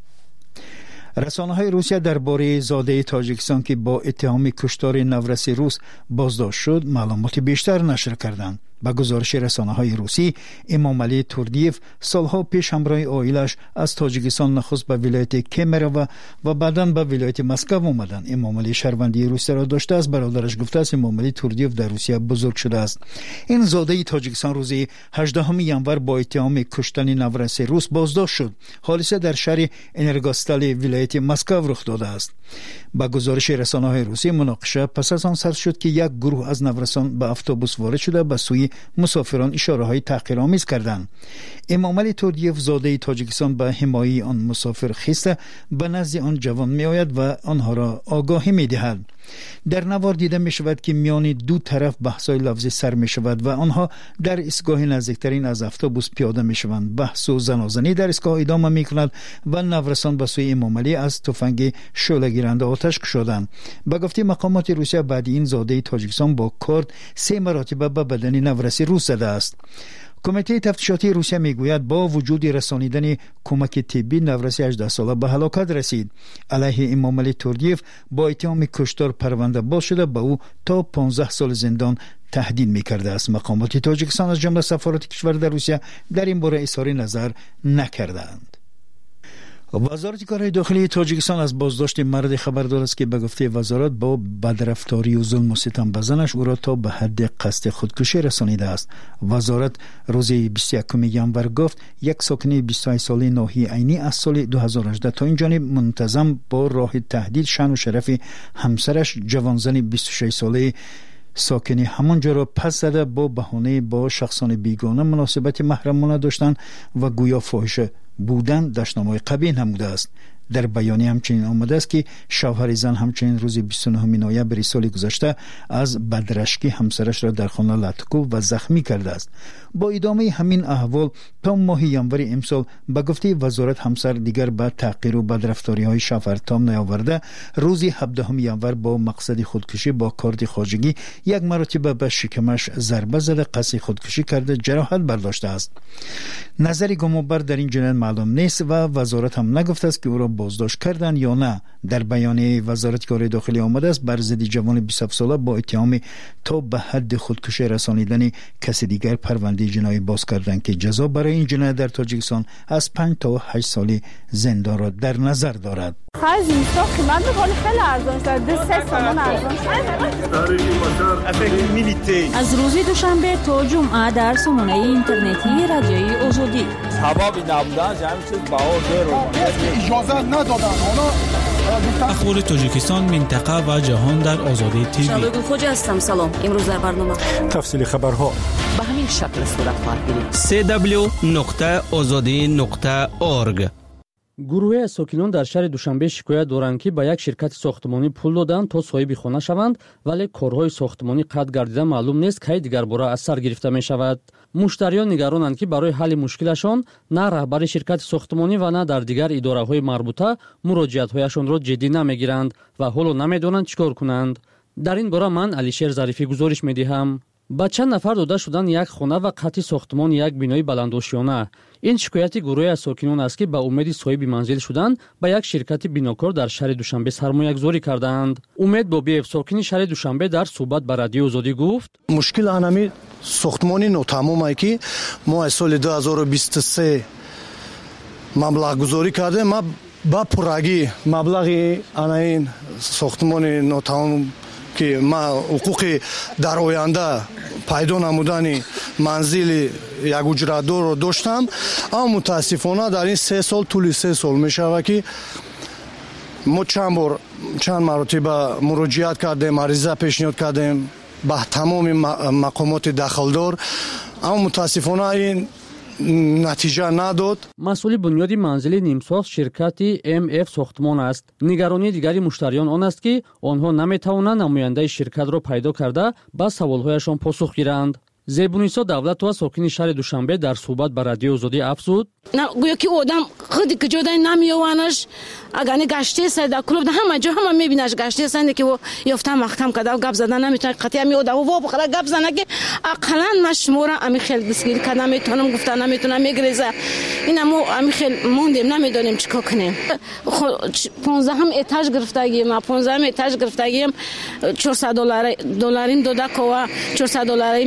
رسانه‌های روسیه درباره زاده تاجیکستان که با اتهام کشتار نورس روس بازداشت شد معلومات بیشتر نشر کردند. با گزارش رسانه‌های روسی، امام علی توردیف سالها پیش همراه عائله‌اش از تاجیکستان نخست به ولایت کمر و بعداً به ولایت مسکو آمدند. امام علی شهروندی روسیه را داشته است. برادرش گفته است امام علی توردیف در روسیه بزرگ شده است. این زاده تاجیکستان روز 18 ینور با اتهام کشتن نورس روس بازداشت شد. حادثه در شهر انرگاستال ولایت مسکو رخ داده است. با گزارش رسانه‌های روسی، مناقشه پس از آن سر شد که یک گروه از نورسان به اتوبوس وارد شده به سوی مسافران اشاره‌های تحقیرآمیز کردند. امام علی توردیف زاده تاجیکستان به حمایت آن مسافر خسته به نزد آن جوان میآید و آنها را آگاهی می‌دهد. در نوار دیده می شود که میان دو طرف بحث‌های لفظی سر می شود و آنها در ایستگاه نزدیکترین از اتوبوس پیاده می شوند. بحث و زنازنی در ایستگاه ادامه می کند و نورسان به سوی امام علی از تفنگ شعله‌گیرنده آتش کشیدند. به گفته مقامات روسیه، بعد این زاده تاجیکستان با کارد 3 مرتبه به بدن نورسی روس زده است. کمیته تفتیشاتی روسیه میگوید با وجود رسانیدن کمک طبی، نورسی 18 ساله به هلاکت رسید. علیه امام علی توردیف با اتهام کشتار پرونده باز شده، به او تا 15 سال زندان تهدید میکرده است. مقامات تاجیکستان از جمله سفارت کشور در روسیه در این باره اظهار نظر نکردند. وزارت کارهای داخلی تاجیکستان از بازداشت مرد خبردار است که به گفته وزارت با بدرفتاری و ظلم و ستم به زنش او را تا به حد قصد خودکشی رسانیده است. وزارت روز 21 ینور گفت یک ساکن 28 ساله ناحیه عینی از سال 2018 تا این جانب منتظم با راه تهدید شأن و شرف همسرش جوانزن 26 ساله ساکن همانجا را پس زده با بهانه با شخصان بیگانه مناسبت محرمانه داشتن و گویا فاحشه بودن دشنامه‌های قبیح نموده است. در بیانیه همچنین آمده است که شوهر زن همچنین روز 29 نوامبر سال گذشته از بدرشکی همسرش را در خانه لطکوب و زخمی کرده است. با ادامه همین احوال تا ماه ینور امسال به گفته وزارت همسر دیگر به تحقیر و بدرفتاری‌های شوهر تام نیاورده، روز 17 ینور با مقصد خودکشی با کارت خواجگی یک مرتبه به شکمش ضربه زده، قصد خودکشی کرده، جراحت برداشته است. نظر گمانبر در این جنایت معلوم نیست و وزارت هم نگفته است که او را بازداشت کردند یا نه. در بیانیه وزارت کارهای داخلی آمده است بر ضد جوان 27 ساله با اتهام تا به حد خودکشی رسانیدن کسی دیگر پرونده جنایی باز کردند که جزا برای این جنایت در تاجیکستان از 5 تا 8 سال زندان را در نظر دارد. خیلی اینستا قیمت می‌کنه، خیلی ارزان است. 3 تومان ارزان است. از روز دوشنبه تا جمعه در سامانه اینترنتی رادیوی آزادی. سبب نبودن همین چیز اجازه ندادن. اخبار تاجیکستان، منطقه و جهان در آزادی تیوی. شبگل خوج هستم. سلام. امروز در برنامه تفصیل خبرها به همین شکل صورت خواهد گرفت. www.azadi.org. گروه ساکنان در شهر دوشنبه شکایت دارند که به یک شرکت ساختمانی پول دادند تا صاحب خانه شوند، ولی کارهای ساختمانی قطع گردیده معلوم نیست که دیگر باره از سر گرفته می شود. مشتریان نگرانند که برای حل مشکلشان نه رهبر شرکت ساختمانی و نه در دیگر اداره‌های مربوطه مراجعت‌هایشان را جدی نمیگیرند و حالا نمیدانند چیکار کنند. در این باره من علیشیر ظریفی گزارش می‌دهم. با چند نفر داده شدن یک خانه و قطع ساختمان یک بینای بلندآشیانه. این شکایت گروه از ساکنان است که به امید صاحب منزل شدن به یک شرکت بیناکار در شهر دوشنبه سرمایه‌گذاری کردند. امید بابیев ساکن شهر دوشنبه در صحبت با رادیو آزادی گفت: مشکل انمی ساختمانی ناتمام است که ما از سال 2023 مبلغ گذاری کردیم. ما با پراگی مبلغ این ساختمان ناتمام که ما حقوق در آینده پیدا نمودن منزل یک اجرتدار رو داشتم، اما متاسفانه در این 3 سال طول 3 سال می شود که ما چند مرتبه مراجعت کردیم، عریضه پیشنهاد کردیم به تمام مقامات دخلدار، اما متاسفانه این نتیجه نداد. مسئول بنیاد منزل نیمساز شرکت MF ساختمان است. نگرانی دیگری مشتریان آن است که آنها نمیتوانند نماینده شرکت را پیدا کرده به سوالهایشان پاسخ گیرند. زیبونیسا دولت و ساکن شهر دوشنبه در صحبت با رادیو آزادی افزود: نه گویا که آدم خودی که جدا نمیوانش اگر گشته است در کلوب همه جا همه میبینش گشته است که یافته محکم کرده و گپ زدن نمیتونه قطعا میوده و بخره گپ زنه که اقلا من شما را امی خیلی دستگیر کردم نمیتونم گفتن نمیتونم میگریزه اینا ما امی خیلی موندیم نمیدونیم چیکار کنیم. 15 اتاج گرفتگی ما 15 اتاج گرفتگیم $400 دادک و $400 دادک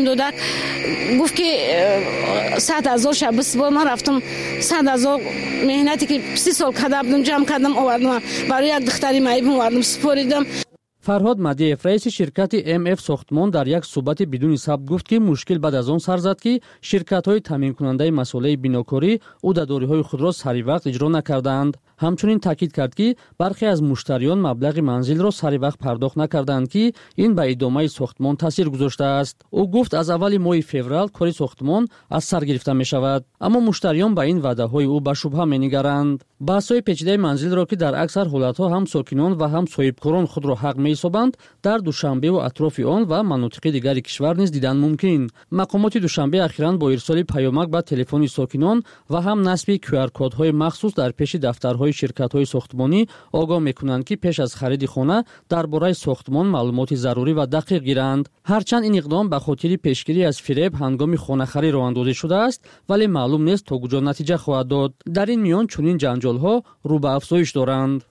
گفت که 100,000 شب با من رفتم 100,000 مهنتی که 30 سال کردم جمع کردم آوردم برای یک دختری معیب آوردم سپاریدم. فرهاد مدیف رئیس شرکت MF ساختمان در یک صحبت بدون ثبت گفت که مشکل بعد از آن سر زد که شرکت‌های تامین کننده مسئله بیناکاری عهده‌داری‌های خود را سری وقت اجرا نکردند. همچنین تاکید کرد که برخی از مشتریان مبلغ منزل را سری وقت پرداخت نکردند که این به ادامه ساختمان تاثیر گذاشته است. او گفت از اول ماه فوریه کار ساختمان از سر گرفته می شود، اما مشتریان به این وعده‌های او به شبهه می‌نگرند. بحث‌های پیچیده منزل را که در اکثر حالت‌ها هم ساکنان و هم صاحبکاران خود را حق می‌حسابند، در دوشنبه و اطراف آن و مناطق دیگر کشور نیز دیدن ممکن. مقامات دوشنبه اخیراً با ارسال پیامک به تلفن ساکنان و هم نصب QR کدهای مخصوص در پیش دفترهای شرکت‌های ساختمانی آگاه می‌کنند که پیش از خرید خانه درباره ساختمان معلومات ضروری و دقیق گیرند. هرچند این اقدام به خاطر پیشگیری از فریب هنگام خانه خرید راه اندازی شده است، ولی معلوم نیست تا کجا نتیجه خواهد داد. در این میان چنین جنجال‌ها رو به افزایش دارند.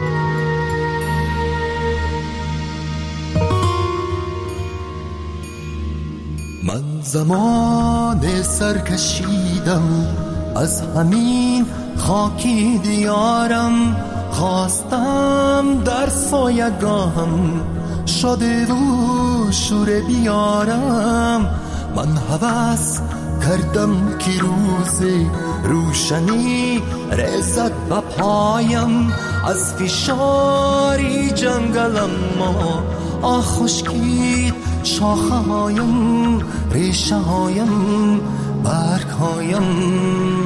من زمان سر کشیدم از همین خاکی دیارم، خواستم در سایگاهم شده و شور بیارم. من هوس کردم که روز روشنی رسد به پایم، از فشاری جنگلم ما خشکید شاخه هایم، ریشه هایم، برگ هایم.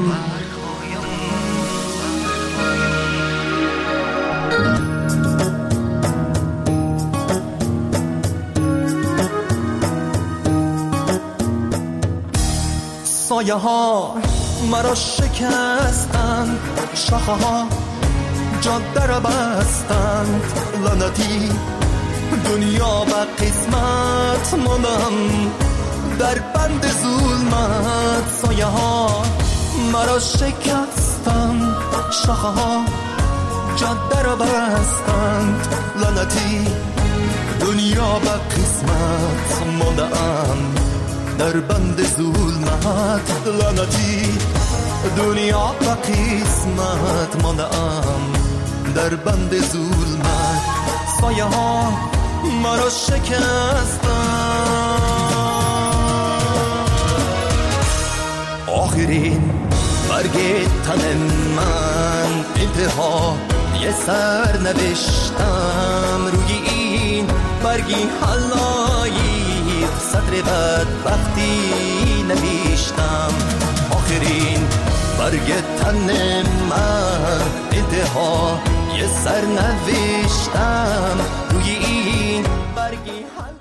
سایه ها مرا شکستند، شاخه ها جاده را بستند، لعنتی دنیا به قسمت ماندم در بند ظلمت. سایه ها مرا شکستند، شاخه ها جاده را بستند، لعنتی دنیا به قسمت ماندم در بند ظلمت. لعنتی دنیا به قسمت ماندم در بند ظلمت. سایه ها مرا شکستند. آخرین برگ تن من انتها یه سر نوشتم، روی این برگی حلایی سطر بدبختی نوشتم. آخرین برگ تن من انتها یه سر نوشتم، روی این برگی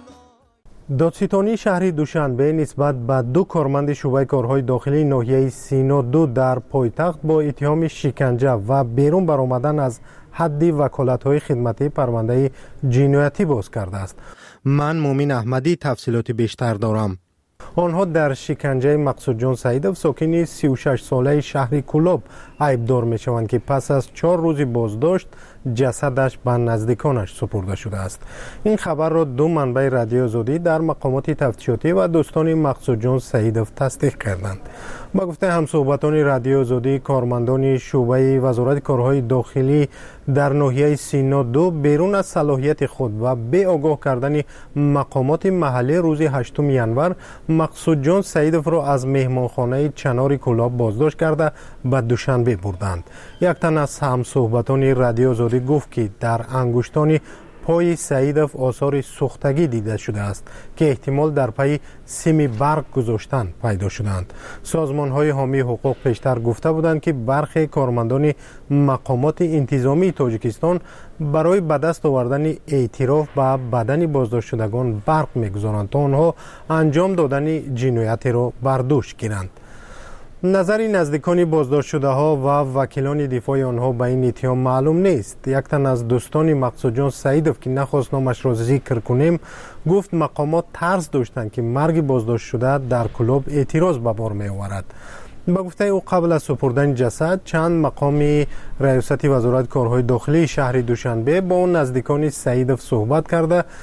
دادستانی شهر دوشنبه نسبت به 2 کارمند شعبه کارهای داخلی ناحیه سینا 2 در پایتخت با اتهام شکنجه و بیرون برآمدن از حد وکالت‌های خدمتی پرونده جنایتی باز کرده است. من مومن احمدی تفصیلات بیشتر دارم. آنها در شکنجه مقصود جان سعیدов ساکن 36 ساله شهر کلاب عیبدار می‌شوند که پس از 4 روز بازداشت جسدش به نزدیکانش سپرده شده است. این خبر را 2 منبع رادیو آزادی در مقامات تفتیشاتی و دوستان مقصود جان سعیدov تصدیق کردند. با گفته همصحبتان رادیو آزادی، کارمندان شعبه وزارت کارهای داخلی در ناحیه سینا 2 بیرون از صلاحیت خود و به آگاه کردن مقامات محلی روز 8 ینور مقصود جان سعیدov را از مهمانخانه چنار کلاب بازداشت کرده به دوشنبه بردند. یک تن از همصحبتان رادیو آزادی گفت که در انگشتان پای سعیدov آثار سوختگی دیده شده است که احتمال در پای سیم برق گذاشتن پیدا شدند. سازمان‌های حامی حقوق پیشتر گفته بودند که برخی کارمندان مقامات انتظامی تاجیکستان برای به دست آوردن اعتراف به بدن بازداشت شدگان برق می‌گذارند تا آنها انجام دادن جنایت را بر دوش گیرند. نظر نزدیکان بازداشت شده ها و وکیلان دفاع آنها به این اتهام معلوم نیست. یک تن از دوستان مقصود جان سعیدov که نخواست نامش را ذکر کنیم گفت مقامات ترس داشتند که مرگ بازداشت شده در کلاب اعتراض به بار می آورد. با گفته او قبل از سپردن جسد چند مقام ریاست وزارت کارهای داخلی شهر دوشنبه با نزدیکان سعیدov صحبت کرده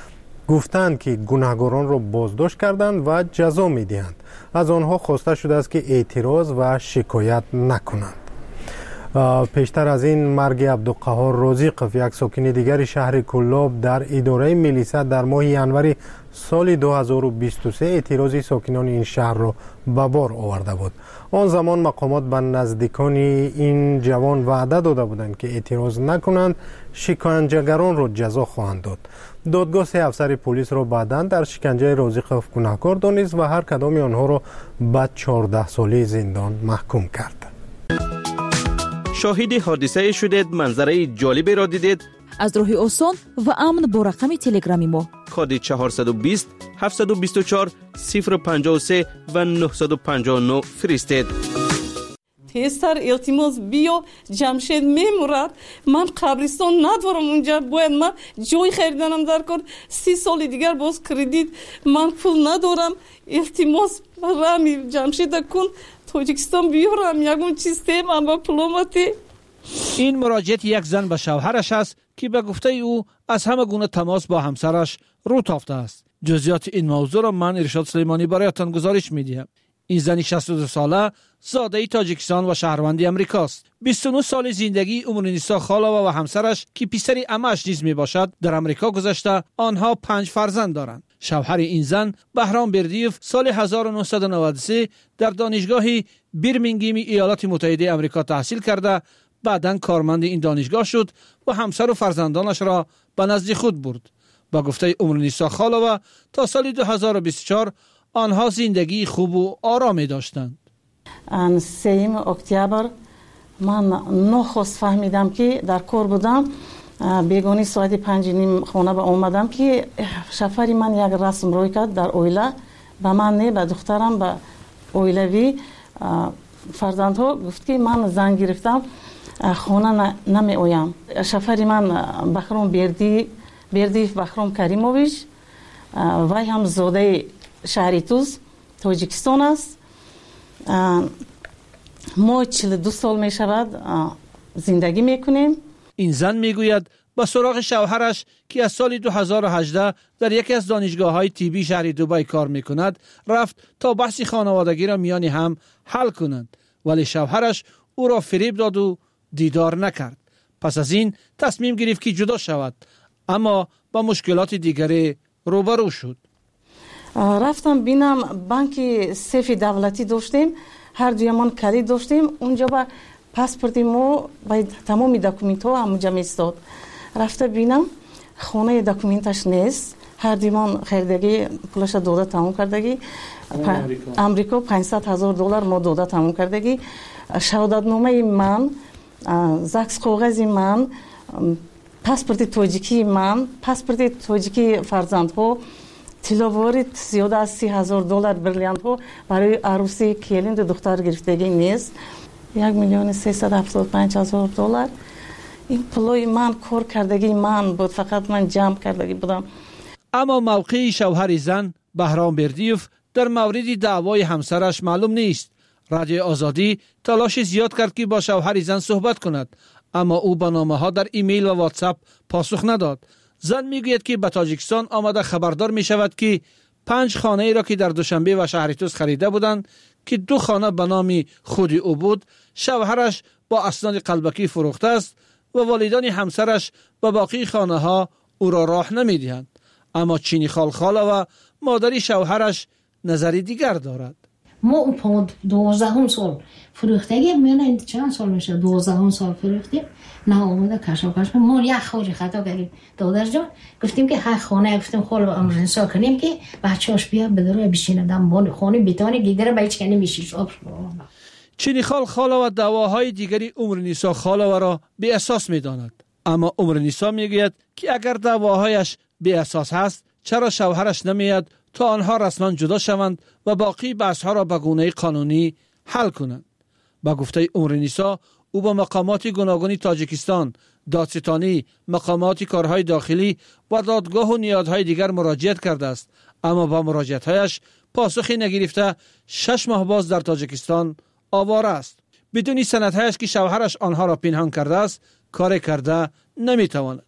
گفتند که گناهکاران را بازداشت کردند و جزا می‌دهند. از آنها خواسته شده است که اعتراض و شکایت نکنند. پیشتر از این مرگ عبدالقهار رازقف، یک ساکن دیگر شهر کلاب، در اداره ملیسا در ماه ینوری سال 2023 اعتراض ساکنان این شهر را به بار آورده بود. آن زمان مقامات به نزدیکان این جوان وعده داده بودند که اعتراض نکنند شکنجهگران را جزا خواهند داد. دادگاه 3 افسر پلیس را بعداً در شکنجه رازقف گناهکار دانست و هر کدام آنها را به 14 ساله زندان محکوم کرد. شاهد حادثه شدید، منظره جالبی را دیدید؟ از راه آسان و امن با رقم تلگرامی ما کد 420 724 053 و 959 فرستید. تیستر التماس بیا، جمشید میمورد، من قبرستان ندارم اونجا، باید من جای خریدنم در کار. 30 سال دیگر باز کردیت، من پول ندارم، التماس رامی جمشید کن تاجیکستان بیارم یکون چیز تیم با پلوماتی. این مراجعه یک زن به شوهرش است که به گفته او از همه گونه تماس با همسرش رو تافته است. جزئیات این موضوع را من ارشاد سلیمانی برایتان گزارش می‌دهم. این زن 62 ساله زاده تاجیکستان و شهروند امریکاست. 29 سال زندگی امورنیسا خالووا و همسرش که پسر عمه‌اش نیز میباشد در امریکا گذشته. آنها 5 فرزند دارند. شوهر این زن بهرام بردیوف سال 1993 در دانشگاه برمینگهم ایالات متحده آمریکا تحصیل کرده، بعداً کارمند این دانشگاه شد و همسر و فرزندانش را به نزد خود برد. با گفته امورنیسا خالووا تا سال 2024 آنها زندگی خوب و آرامی داشتند. 3 اکتبر من نخست فهمیدم که در کار بودم. بیگانی ساعت 5:30 خانه به اومدم که شفری من یک رسم روی کرد در اویله. به من نه، به دخترم، به اویلوی فرزندها گفت که من زنگ گرفتم خانه نمی اویم. شفری من بخرام بردیف بخرام کریموویچ، وی هم زاده شهری توز تاجیکستان است. ما 42 سال می شود زندگی میکنیم. این زن میگوید با سراغ شوهرش که از سال 2018 در یکی از دانشگاه‌های طبی شهر دبی کار میکند رفت تا بحث خانوادگی را میان هم حل کنند، ولی شوهرش او را فریب داد و دیدار نکرد. پس از این تصمیم گرفت که جدا شود، اما با مشکلات دیگری روبرو شد. رفتم بینم بانک سیف دولتی داشتیم، هر دویمان کلید داشتیم. اونجا با پاسپورت ما باید تمام دکومنت ها همونجا میستاد. رفته بینم خانه دکومنتش نیست، هر دویمان خریدگی پولش داده تمام کردگی. امریکا $500,000 ما داده تمام کردگی. شهادتنامه من، زکس کاغذی من، پاسپورت تاجیکی من، پاسپورت تاجیکی فرزندها، تلاوارت زیاده از $30,000 بریلیانت ها برای عروسی کلیند دختر گرفتگی نیست. $1,375,000. این پولای من کار کردگی من بود، فقط من جمع کردگی بودم. اما موقع شوهر زن بهرام بردیوف در مورد دعوای همسرش معلوم نیست. رادیو آزادی تلاش زیاد کرد که با شوهر زن صحبت کند، اما او با نامه ها در ایمیل و واتساپ پاسخ نداد. زن میگوید که به تاجیکستان آمده خبردار می شود که 5 خانه ای را که در دوشنبه و شهریتوز خریده بودند که 2 خانه به نام خود او بود، شوهرش با اسناد قلبکی فروخته است و والدان همسرش به باقی خانه ها او را راه نمی دهند. اما چینی خالخاله و مادری شوهرش نظری دیگر دارد. ما اون 12 سال فروختگی میانه چند سال میشه 12 سال فروختیم، نه آمده کشاکش ما یک خوری خطا کردیم. دادر جان گفتیم که هر خانه گفتیم خال امرنسا کنیم که بچه‌اش بیا بداره بشینه دم خانه بیتانه گیدره بهش کنه میشیش. چینی خالخاله و دعواهای دیگری امورنیسا خالووا را بی اساس میداند، اما امورنیسا میگوید که اگر دعواهایش بی اساس هست چرا شوهرش نمیاد تا آنها رسما جدا شوند و باقی بحث‌ها را به گونه قانونی حل کنند. با گفته امورنیسا او با مقامات گوناگون تاجیکستان، دادستانی، مقامات کارهای داخلی و دادگاه و نیازهای دیگر مراجعت کرده است، اما با مراجعت‌هایش پاسخی نگرفته 6 ماه باز در تاجیکستان آواره است. بدون سندهایش که شوهرش آنها را پنهان کرده است کار کرده نمیتواند.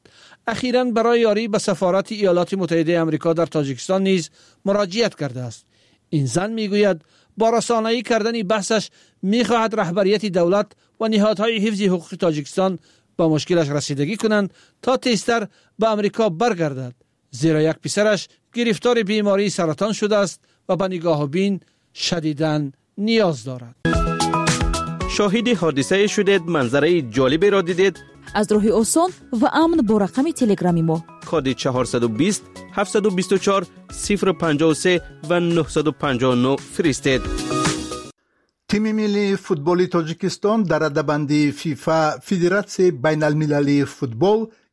اخیراً برای یاری به سفارت ایالات متحده آمریکا در تاجیکستان نیز مراجعت کرده است. این زن میگوید با رسانه‌ای کردن بحثش میخواهد رهبریت دولت و نهادهای حفظ حقوق تاجیکستان با مشکلش رسیدگی کنند تا تیزتر به آمریکا برگردد، زیرا یک پسرش گرفتار بیماری سرطان شده است و به نگاه و بین شدیداً نیاز دارد. شاهد حادثه شدید، منظره جالبی را دیدید؟ از راه آسان و امن با رقم تلگرامی ما کد 420 724 053 و 959 فرستید. تیم ملی فوتبال تاجیکستان در رده‌بندی فیفا فدراسیون بین المللی فوتبال